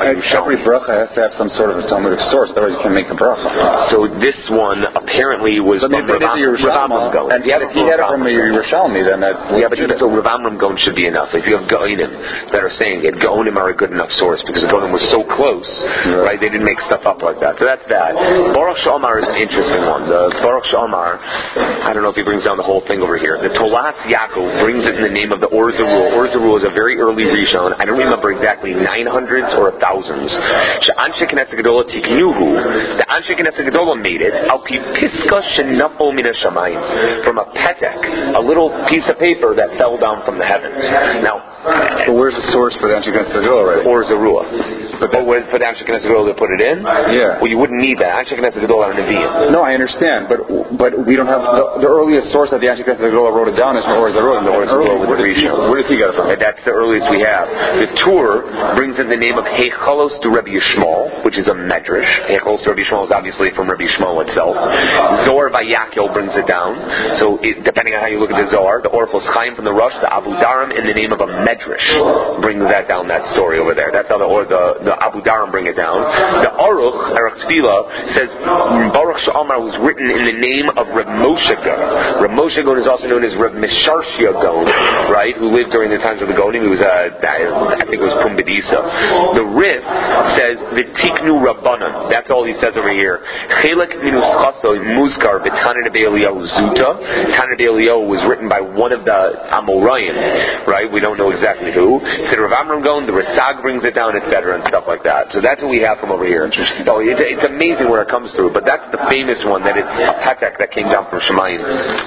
every bracha has to have some sort of a Talmudic source, otherwise you can't make the bracha. So this one apparently was so from Rav Amram Gaon. And if he had it from the Yerushalmi, then that's... Yeah, but so Rav Amram Gaon should be enough. If you have Gaonim that are saying it, Gaonim are a good enough source, because the Gaonim were so close, right? right? They didn't make stuff up like that. So that's that. Baruch Shomar is an interesting one. The Baruch Shomar, I don't know if he brings down the whole thing over here. The Tolat Yaakov brings it in the name of the Or Zarua. Or Zarua is a very early Rishon. I don't remember exactly nine hundreds or thousands. Anshe Knesset Gedolah Tiknuhu. The Anshe Knesset Gedolah made it Al Pi Piska Shenafo Min Hashamayim, from a petek, a little piece of paper that fell down from the heavens. Now, but where's the source for the Anshe Knesset Gedolah, right? Or Zarua. But then, oh, for the Anshe Knesset Gedolah to put it in? Yeah. Well, you wouldn't need that. Anshe Knesset Gedolah are Nevi'im. No, I understand, but but we don't have the, the earliest source that the Anshe Knesset Gedolah wrote it down is from Or Zarua. The Or Zarua with the Rishon. Where does he get it from? And that's the earliest we have. The Tur brings in the name of Heichalos to Rabbi Yishmael, which is a medrash. Heichalos to Rabbi Yishmael is obviously from Rabbi Yishmael itself. Zohar Vayakel brings it down. So it, depending on how you look at the Zohar, the Orphos Chaim from the Rush, the Abu Dharam in the name of a medrash brings that down, that story over there. That's how the or the, the Abu Dharam bring it down. The Aruch, Aruch Tefillah, says Baruch Sha'amar was written in the name of Reb Moshe Gaon. Reb Moshe Gaon is also known as Reb Misharshia Gaon, right? Who lived during the times of the Gaonim. He was a, I think it was Pumbedisa. The Rif says the Tiknu Rabbanan. That's all he says over here. Chelek Minuschaso Muzkar B'Tanan Be'Eliyahu Zuta. Tanan Be'Eliyahu was written by one of the Amoraim, right? We don't know exactly who. Said Rav Amram Gaon, the Rasag brings it down, et cetera, and stuff like that. So that's what we have from over here. Interesting. Oh, it's, it's amazing where it comes through. But that's the famous one, that it's a patek that came down from Shemayim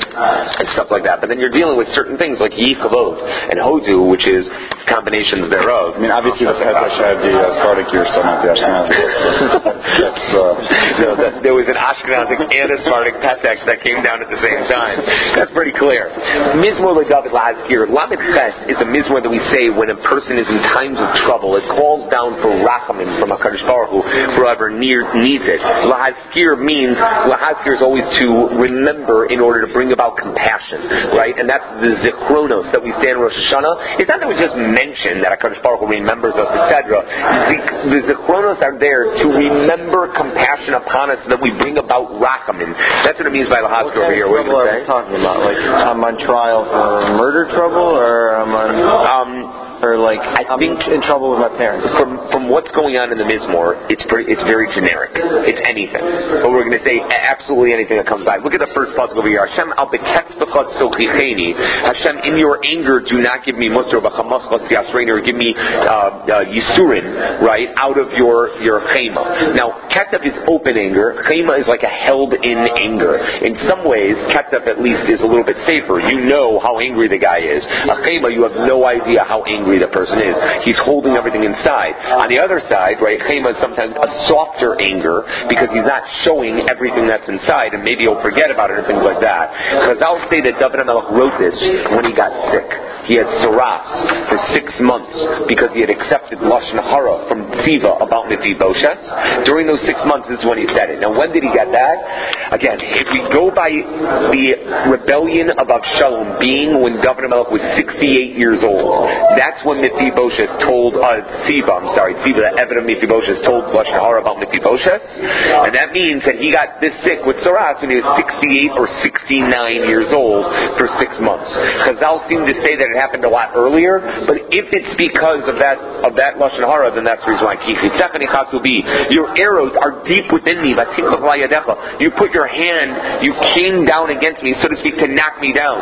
and stuff like that. But then you're dealing with certain things like Yichavod and Hodu, which is combinations thereof. I mean, obviously the patek had the uh, Sardic year, so not the Ashkenazi. That's, uh, so that, there was an Ashkenazic and a Sardic patek that came down at the same time. That's pretty clear. Mizmor LeDavid Lahazkir. Lamed Ches is a mizmor that we say when a person is in times of trouble. It calls down for Rachamim from HaKadosh Baruch Hu, whoever near, needs it. Lahazkir means, Lahazkir is always to remember in order to bring about compassion, right? And that's the Zichronos that we say in Rosh Hashanah. It's not that we just mention that HaKadosh Baruch Hu remembers us, et cetera. The, the Zichronos are there to remember compassion upon us, so that we bring about Rachamim. That's what it means by Lahazkir over here. What trouble are we talking about? Like, I'm on trial for murder trouble, or I'm on... Um, Or like, I I'm think in trouble with my parents. From from what's going on in the Mizmor, it's pretty, it's very generic. It's anything. But we're going to say absolutely anything that comes by. Look at the first pasuk over here. Hashem al beketz b'chad sochicheni. Hashem, in your anger, do not give me musr b'chamas chas yasrein, or give me uh, uh, yisurin, right, out of your your chema. Now, ketef is open anger. Chema is like a held-in anger. In some ways, ketef at least is a little bit safer. You know how angry the guy is. A chema, you have no idea how angry the person is. He's holding everything inside. On the other side, right, chema is sometimes a softer anger because he's not showing everything that's inside, and maybe he'll forget about it and things like that. Chazal say that David HaMelech wrote this when he got sick. He had saras for six months because he had accepted lashon hara from Tziva about Mephibosheth. During those six months, this is when he said it. Now, when did he get that? Again, if we go by the rebellion of Avshalom being when David HaMelech was sixty-eight years old, that's when Mephibosheth told uh, Tziva, I'm sorry, Tziva, the Eved of Mephibosheth, told lashon hara about Mephibosheth, and that means that he got this sick with saras when he was sixty-eight or sixty-nine years old for six months. Chazal seem to say that it happened a lot earlier, but if it's because of that of that lashon hara, then that's the reason why. Your arrows are deep within me. You put your hand, you came down against me, so to speak, to knock me down.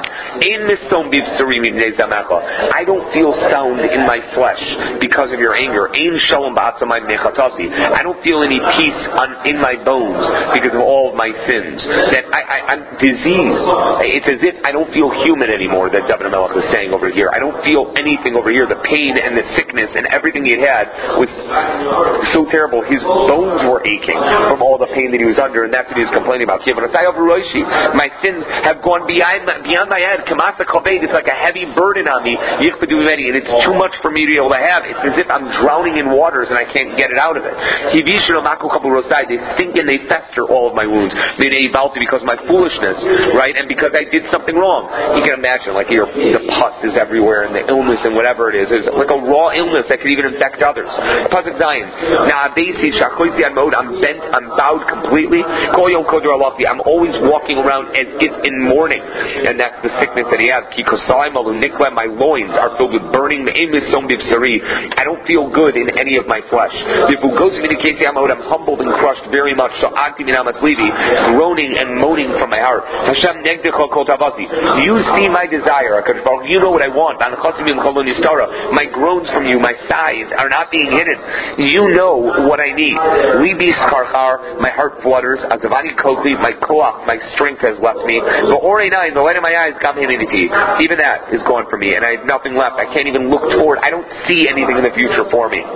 I don't feel sound in my flesh because of your anger. I don't feel any peace on, in my bones because of all of my sins. That I, I, I'm diseased. It's as if I don't feel human anymore, that David HaMelech is saying over here. I don't feel anything over here. The pain and the sickness and everything he had was so terrible. His bones were aching from all the pain that he was under, and that's what he was complaining about. My sins have gone beyond, beyond my head. It's like a heavy burden on me, and it's too much for me to be able to have. It's as if I'm drowning in waters and I can't get it out of it. They sink and they fester, all of my wounds, because of my foolishness, right, and because I did something wrong. You can imagine, like your, the pus is everywhere and the illness and whatever it is. It's like a raw illness that could even infect others. Pasuk Zion. Now, I'm bent, I'm bowed completely. I'm always walking around as if in mourning. And that's the sickness that he has. My loins are filled with burning. I don't feel good in any of my flesh. I'm humbled and crushed very much. So groaning and moaning from my heart. You see my desire. You know what I want. My groans from you, my sighs are not being hidden. You know what I need. My heart flutters. My koach, my strength has left me. The light of my eyes, even that is gone from me, and I have nothing left. I can't even look forward. I don't see anything in the future for me.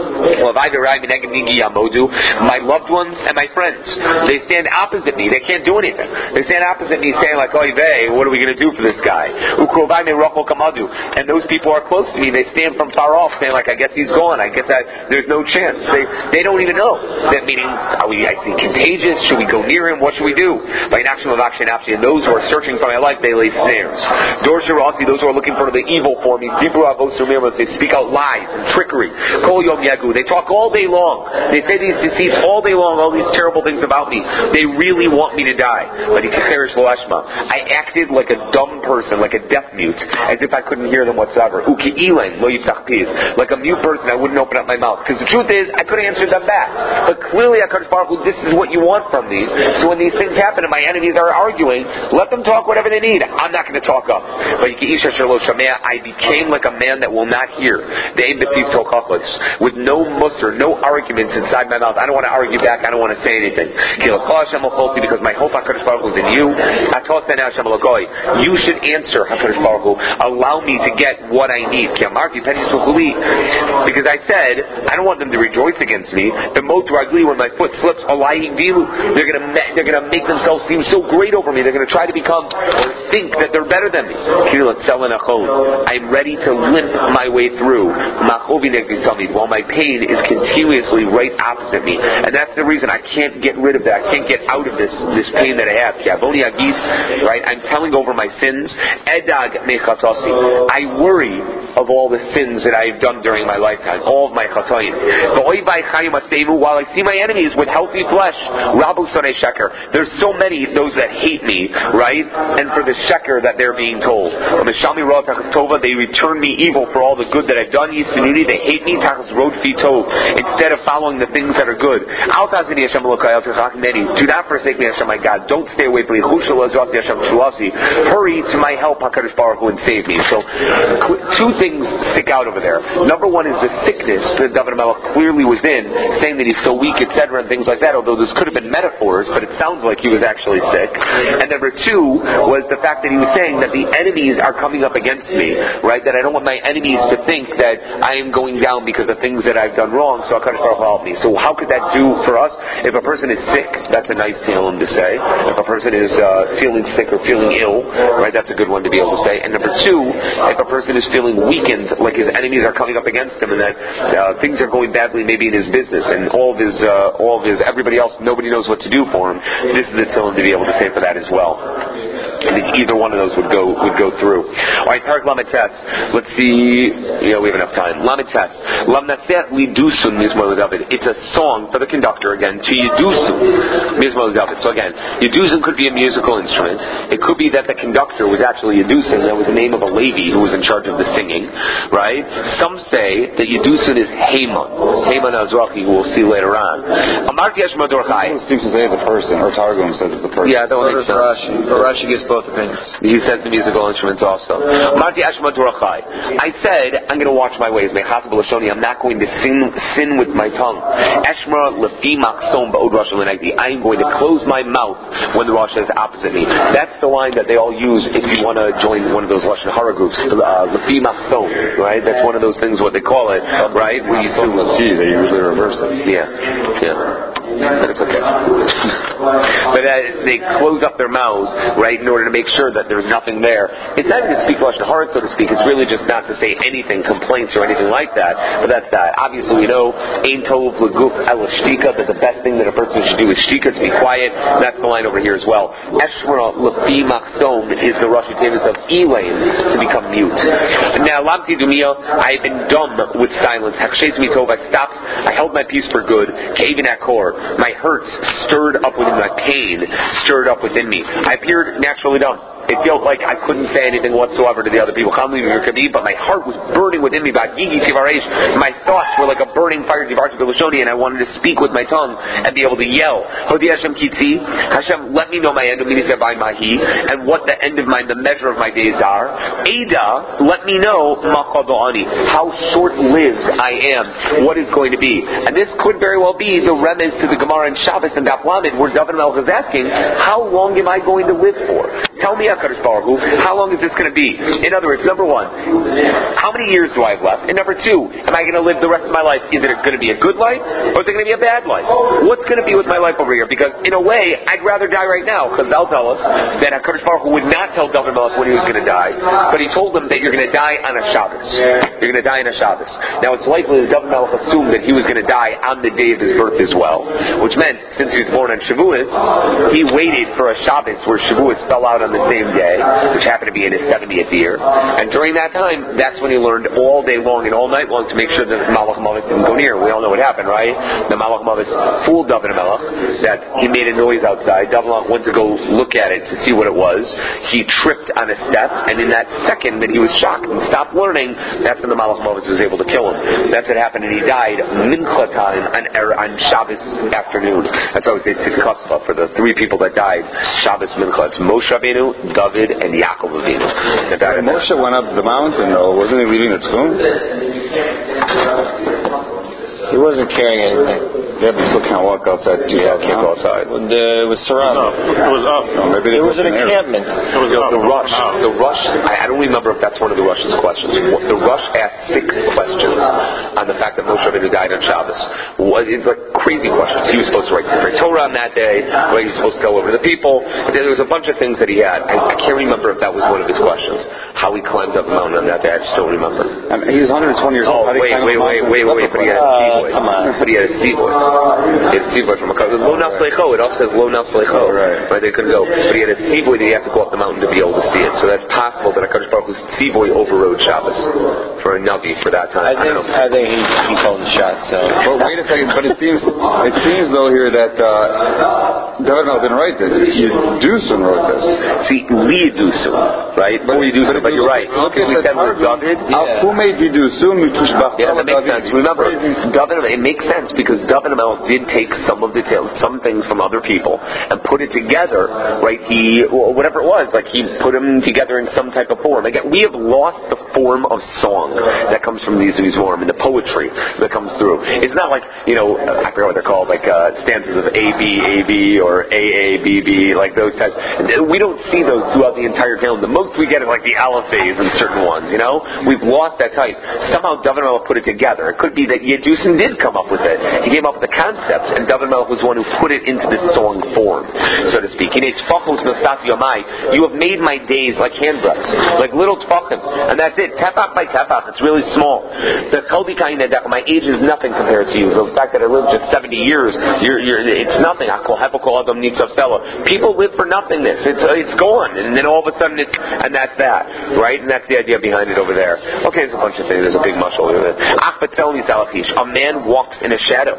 My loved ones and my friends, they stand opposite me. They can't do anything. They stand opposite me saying like, oy vey, what are we going to do for this guy? And those people are close to me. They stand from far off saying like, I guess he's gone. I guess I, there's no chance. They they don't even know. That meaning, are we, I see contagious? Should we go near him? What should we do? And those who are searching for my life, they lay snares. Those who are looking for the evil for me, they speak out lies and trickery. They talk all day long. They say these deceits all day long, all these terrible things about me. They really want me to die. I acted like a dumb person, like a deaf mute, as if I couldn't hear them whatsoever. Like a mute person, I wouldn't open up my mouth. Because the truth is, I could answer them back. But clearly, HaKadosh Baruch Hu, this is what you want from me. So when these things happen and my enemies are arguing, let them talk whatever they need. I'm not going to talk up. But I became like a man that will not hear. With no muster, no arguments inside my mouth. I don't want to argue back. I don't want to say anything. Because my hope HaKadosh Baruch Hu is in you. You should answer HaKadosh Baruch Hu. Allow me to get what I need. Because I said, I don't want them to rejoice against me. When my foot slips, they're going to they're going to make themselves seem so great over me. They're going to try to become, think that they're better than me. I'm ready to limp my way through while my pain is continuously right opposite me. And that's the reason I can't get rid of that. I can't get out of this this pain that I have. Right? I'm telling over my sins. I worry of all the sins that I've done during my lifetime, all of my chatoim. While I see my enemies with healthy flesh, there's so many those that hate me, right? And for the sheker that they're being told. They return me evil for all the good that I've done. They hate me instead of following the things that are good. Do not forsake me, Hashem, my God. Don't stay away from me. Hurry to my help, HaKadosh Baruch Hu, and save me. So, two things stick out over there. Number one is the sickness that David HaMelech clearly was in, saying that he's so weak, et cetera, and things like that, although this could have been metaphors, but it sounds like he was actually sick. And number two was the fact that he was saying that the enemies are coming up against me, right? That I don't want my enemies to think that I am going down because of things that I've done wrong, so HaKadosh Baruch Hu help me. So how could that do for us? If a person is sick, that's a nice Tehillim to say. If a person is uh, feeling sick or feeling ill, right, that's a good one to be able to say. And number two, if a person is feeling weakened, like his enemies are coming up against him, and that uh, things are going badly maybe in his business, and all of his, uh, all of his, everybody else, nobody knows what to do for him, this is the Tehillim to be able to say for that as well. I think either one of those would go would go through. All right, Parak Lamed Tes. Let's see. Yeah, we have enough time. Lamed Tes. Lam Naseh Lidusun Mizmor David. It's a song for the conductor again to Yedusun Mizmor David. So again, Yedusun could be a musical instrument. It could be that the conductor was actually Yedusun. That was the name of a Levi who was in charge of the singing. Right? Some say that Yedusun is Haman. Haman Azrachi, who we'll see later on. Amarti Yeshma Dorchai. It seems to say it's a person, or Targum says it's a person. Yeah, that one makes sense. Rashi. Rashi gives both opinions. He says the musical instruments also. Marti Ashma Durachai. I said, I'm going to watch my ways. I'm not going to sin, sin with my tongue. Eshma Lefi Maksom Ba'od Rosh Lenegdi. I am going to close my mouth when the Rosh is opposite me. That's the line that they all use if you want to join one of those Lashon Hara groups. Lefi Maksom, right? That's one of those things, what they call it, right? Where you assume Lefi, they usually reverse it. Yeah, yeah. But it's okay. But uh, they close up their mouths, right, in order order to make sure that there's nothing there. It's not even to speak Lashon Hara, so to speak. It's really just not to say anything, complaints or anything like that. But that's that. Obviously, we know Ein Tov L'Guf El Shtika, that the best thing that a person should do is shtika, to be quiet. That's the line over here as well. Eshmara L'Fi Machsom is the Rosh Hashanah of Elaine, to become mute. Now, Lamti Dumia, I have been dumb with silence. Hakshez Mitov, I stopped. I held my peace for good. Kavin Akor, my hurts stirred up within my pain, stirred up within me. I appeared naturally dumb. It felt like I couldn't say anything whatsoever to the other people. But my heart was burning within me. My thoughts were like a burning fire, and I wanted to speak with my tongue and be able to yell. Hashem, let me know my end, and what the end of my, the measure of my days are. Ada, let me know how short-lived I am, what is going to be. And this could very well be the remez to the Gemara in Shabbos and Daf Lamed, where David Melch is asking, how long am I going to live for? Tell me, HaKadosh Baruch Hu, how long is this going to be? In other words, number one, how many years do I have left? And number two, am I going to live the rest of my life? Is it going to be a good life, or is it going to be a bad life? What's going to be with my life over here? Because in a way, I'd rather die right now, because they'll tell us that HaKadosh Baruch Hu would not tell David Melech when he was going to die, but he told them that you're going to die on a Shabbos. You're going to die on a Shabbos. Now, it's likely that David Melech assumed that he was going to die on the day of his birth as well, which meant, since he was born on Shavuos, he waited for a Shabbos where Shavuos fell out on the same day, which happened to be in his seventieth year. And during that time, that's when he learned all day long and all night long to make sure that the Malach Mavis didn't go near. We all know what happened, right? The Malach Mavis fooled David Melech that he made a noise outside. David Melech went to go look at it to see what it was. He tripped on a step, and in that second that he was shocked and stopped learning, that's when the Malach Mavis was able to kill him. That's what happened, and he died mincha time on, on Shabbos afternoon. That's why we say Tzidkasva for the three people that died Shabbos mincha. It's Moshe Rabbeinu, David, and Yaakov Avinu. Moshe went up the mountain, though. Wasn't he leaving the tomb? He wasn't carrying anything. Yeah, but still can't walk outside. Yeah, can't go outside. Well, the, it was surrounded. It was up. No, maybe there was an encampment. It was the, up. The rush. The rush. I, I don't remember if that's one of the Rush's questions. The rush asked six questions on the fact that Moshe Rabbeinu died on Shabbos. It's like crazy questions. He was supposed to write the Torah on that day. Right? He was supposed to go over to the people. There was a bunch of things that he had. I, I can't remember if that was one of his questions. How he climbed up the mountain on that day. I just don't remember. I mean, he was one hundred twenty years old. Oh, wait, wait, wait, wait, wait, wait. But he had a seaboy. Come on. But he had a seaboy. He had a seaboy from a cousin. Lo Nas Lecho. It also says Lo Nas Lecho. Right. Right, they couldn't go. But he had a seaboy that he had to go up the mountain to be able to see it. So that's possible that HaKadosh Baruch Hu's seaboy overrode Shabbos for a Navi for that time. I think, I, don't know. I think he, he called the shot, so. But wait a second, but it seems, it seems though here that, uh, David Melech didn't write this. Yedusun wrote this. See, Li Yedusun, right? But, Yedusun, but you're right. Look at we said with David. Who made Yedusun? Yeah, that makes sense. Remember, David, it makes sense because David Melech did take some of the tales, some things from other people and put it together, right? He, whatever it was, like he put them together in some type of form. Again, we have lost the form of song that comes from these form and the poetry that comes through. It's not like, you know, I forget what they're called, like uh, stanzas of A B A B or A A B B, like those types. We don't see those throughout the entire film. The most we get is like the aliphaes in certain ones, you know? We've lost that type. Somehow David Melech put it together. It could be that Yedusin did come up with it. He came up with the concept, and David Melech was the one who put it into this song form, so to speak. You have made my days like handbreadths, like little tfachim, and that's it. Tefach by tefach. It's really small. My age is nothing compared to you. The fact that I lived just seventy years, you're, you're, it's nothing. People live for nothingness. It's it's gone, and then all of a sudden it's and that's that, right? And that's the idea behind it over there. Okay, there's a bunch of things. There's a big muscle over there. A man walks in a shadow,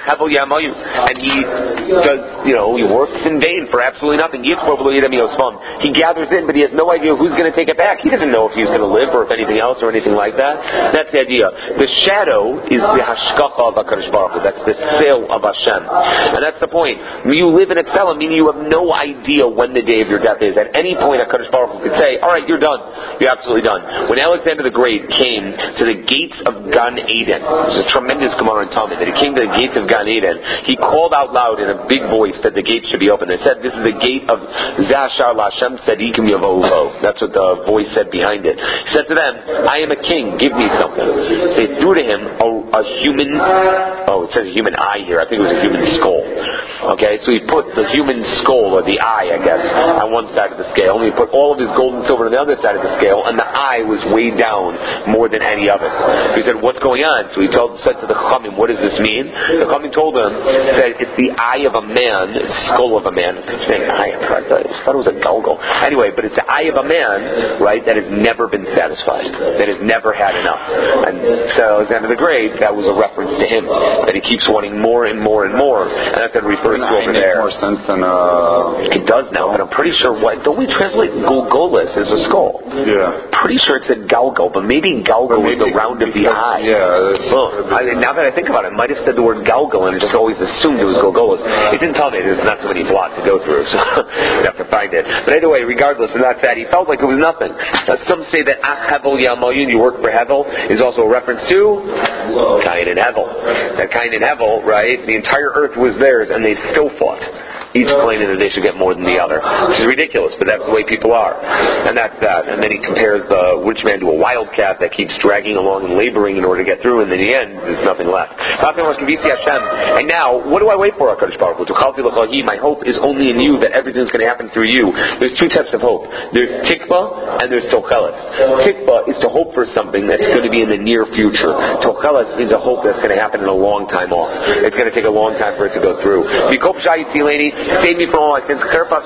and he does, you know, he works in vain for absolutely nothing. He gathers in, but he has no idea who's going to take it back. He doesn't know if he's going to live or if anything else or anything like that. That's the idea. The shadow is the hashkacha of HaKadosh Baruch Hu. That's the sale of Hashem. And that's the point. You live in a tefillah, meaning you have no idea when the day of your death is. At any point, HaKadosh Baruch Hu could say, all right, you're done. You're absolutely done. When Alexander the Great came to the gates of Gan Eden, it's a tremendous Gemara in Talmud, that he came to the gates of Gan Eden, he called out loud in a big voice that the gates should be open. They said, this is the gate of Zashar Lashem Tzadikim Yavohu. That's what the voice said behind it. He said to them, I am a king, give me something. They threw to him a, a human, oh, it says a human eye here. I think it was a human skull. Okay, so he put the human skull, or the eye, I guess, on one side of the scale, and he put all of his gold and silver on the other side of the scale, and the eye was weighed down more than any of it. He said, what's going on? So he told, said to the Chachamim, what does this mean? The Chachamim told him that it's the eye of a man, it's the skull of a man. It's an eye, I thought it was a galgal. Anyway, but it's the eye of a man, right, that has never been satisfied, that has never had enough. And so Alexander the Great, that was a reference to him, that he keeps wanting more and more and more, and that's what it refers to over there. More sense than uh. It does now, but I'm pretty sure what don't we translate Golgolis as a skull? Yeah. Pretty sure it said Galgal, but maybe Galgal is the round of the eye. Yeah. Well, I, now that I think about it, it might have said the word Galgal and I just always assumed it was Golgolis. It didn't tell me there's not so many blocks to go through, so you have to find it. But anyway, regardless of that, he felt like it was nothing. Now, some say that Ach Hevel Yamayun, you work for Hevel, is also a reference to Cain and Hevel. That Cain and Hevel, right? The entire earth was theirs, and they still fought. Each claiming that they should get more than the other, which is ridiculous, but that's the way people are. And that's that. And then he compares the rich man to a wildcat that keeps dragging along and laboring in order to get through, and in the end, there's nothing left. And now, what do I wait for, HaKadosh Baruch Hu? My hope is only in you, that everything's going to happen through you. There's two types of hope. There's tikva and there's tocheles. Tikva is to hope for something that's going to be in the near future. Tocheles means a hope that's going to happen in a long time off. It's going to take a long time for it to go through. Save me from all my sins.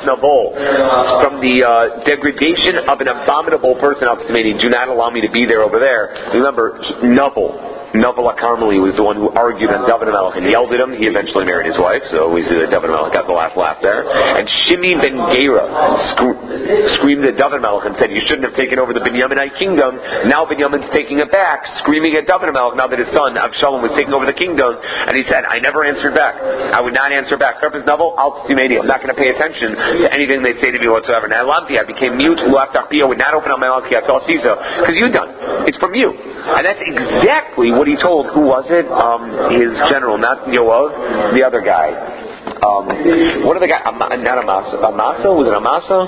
From the uh, degradation of an abominable person up to me. Do not allow me to be there over there. Remember, Novel. Novel HaKarmeli was the one who argued on David HaMelech and yelled at him. He eventually married his wife, so we see that David HaMelech got the last laugh there. And Shimi ben Gera sc- screamed at David HaMelech and said, you shouldn't have taken over the Binyaminite kingdom. Now Binyamin's taking it back, screaming at David HaMelech now that his son Avshalom was taking over the kingdom. And he said, I never answered back. I would not answer back. Purpose Novel, I'll see I'm not going to pay attention to anything they say to me whatsoever. Now Lampi, I became mute. Luaftachpia would not open up my mouth because you done. It's from you. And that's exactly what he told, who was it? Um, his general, not Yoav, the other guy. Um, what are the guys? Am- not Amasa. Amasa? Was it Amasa?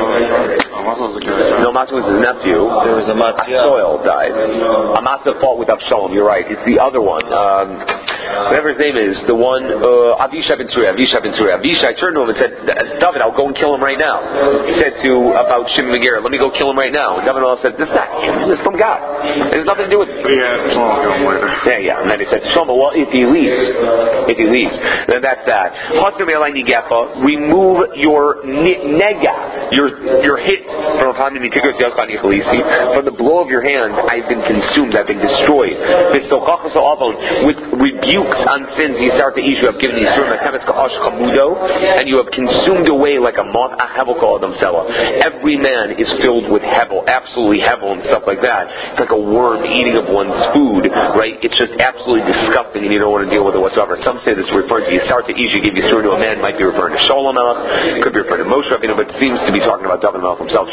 No, Amasa was his nephew. There was Amasa. Soil died. Amasa fought with Avshalom. You're right. It's the other one. Um, whatever his name is, the one, uh, Avishai ben Tzruya. Avishai ben Tzruya. Avishai turned to him and said, David, I'll go and kill him right now. He said to, about Shimon Megera, let me go kill him right now. And David said, this is not him. This is from God. It has nothing to do with it. Yeah, Shlomo kill him later. Yeah, yeah. And then he said, Shlomo, well, if he leaves, if he leaves, then that's that. Remove your nega, your your hit from upon me, from the blow of your hand. I've been consumed. I've been destroyed. With rebukes on sins, you start to eat. You have given these and you have consumed away like a moth. Every man is filled with hevel, absolutely hevel and stuff like that. It's like a worm eating of one's food, right? It's just absolutely disgusting, and you don't want to deal with it whatsoever. Some say this is referring to you start to eat. You give you to a man, might be referring to Shalom Melech, could be referring to Moshe Rabbeinu, but it seems to be talking about David Melech himself.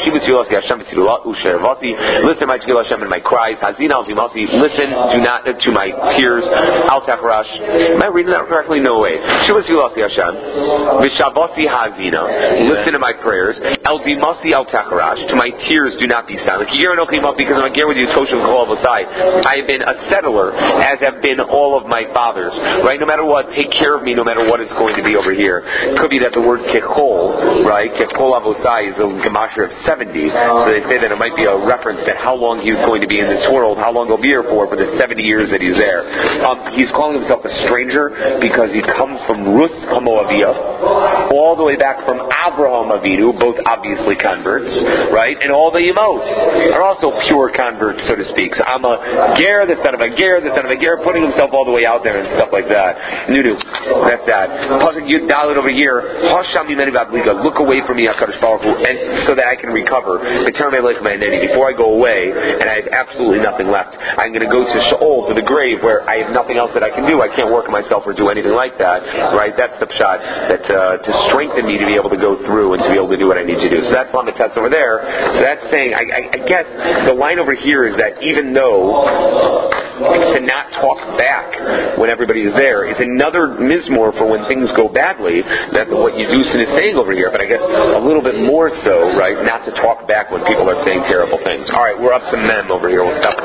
Listen, my Tefillah Hashem, and my cries. Hazina al-Zimasi. Listen, do not to my tears. Al Tacharash. Am I reading that correctly? No way. Shiva Tefillah Hashem. Vishavasi Hazina. Listen to my prayers. El Zimasi al Tacharash. To my tears, do not be silent. Because I'm here with you, Toshav Kol Avosai. I have been a settler, as have been all of my fathers. Right? No matter what, take care of me, no matter what it's going to be over here. It could be that the word kechol, right? Kechol avosai is a gematria of seventy. So they say that it might be a reference to how long he was going to be in this world, how long he'll be here for, for the seventy years that he's there. Um, he's calling himself a stranger because he comes from Rus Hamoaviyah, all the way back from Abraham Avinu, both obviously converts, right? And all the Yemos are also pure converts, so to speak. So I'm a ger, the son of a ger, the son of a ger, putting himself all the way out there and stuff like that. Nudu. That's that. Pasuk Yud Dalet over here. Look away from me, HaKadosh Baruch Hu, and so that I can recover. Before I go away, and I have absolutely nothing left, I'm going to go to Sheol, to the grave, where I have nothing else that I can do. I can't work myself or do anything like that. Right? That's the pshat. That uh, to strengthen me to be able to go through and to be able to do what I need to do. So that's Lamed Tes over there. So that's saying, I, I, I guess the line over here is that even though to not talk back when everybody is there is another mizmor for when things go badly. That's what Yedushin is saying over here, but I guess a little bit more so, right? Not to talk back when people are saying terrible things. All right, we're up to Mem over here. We'll stop.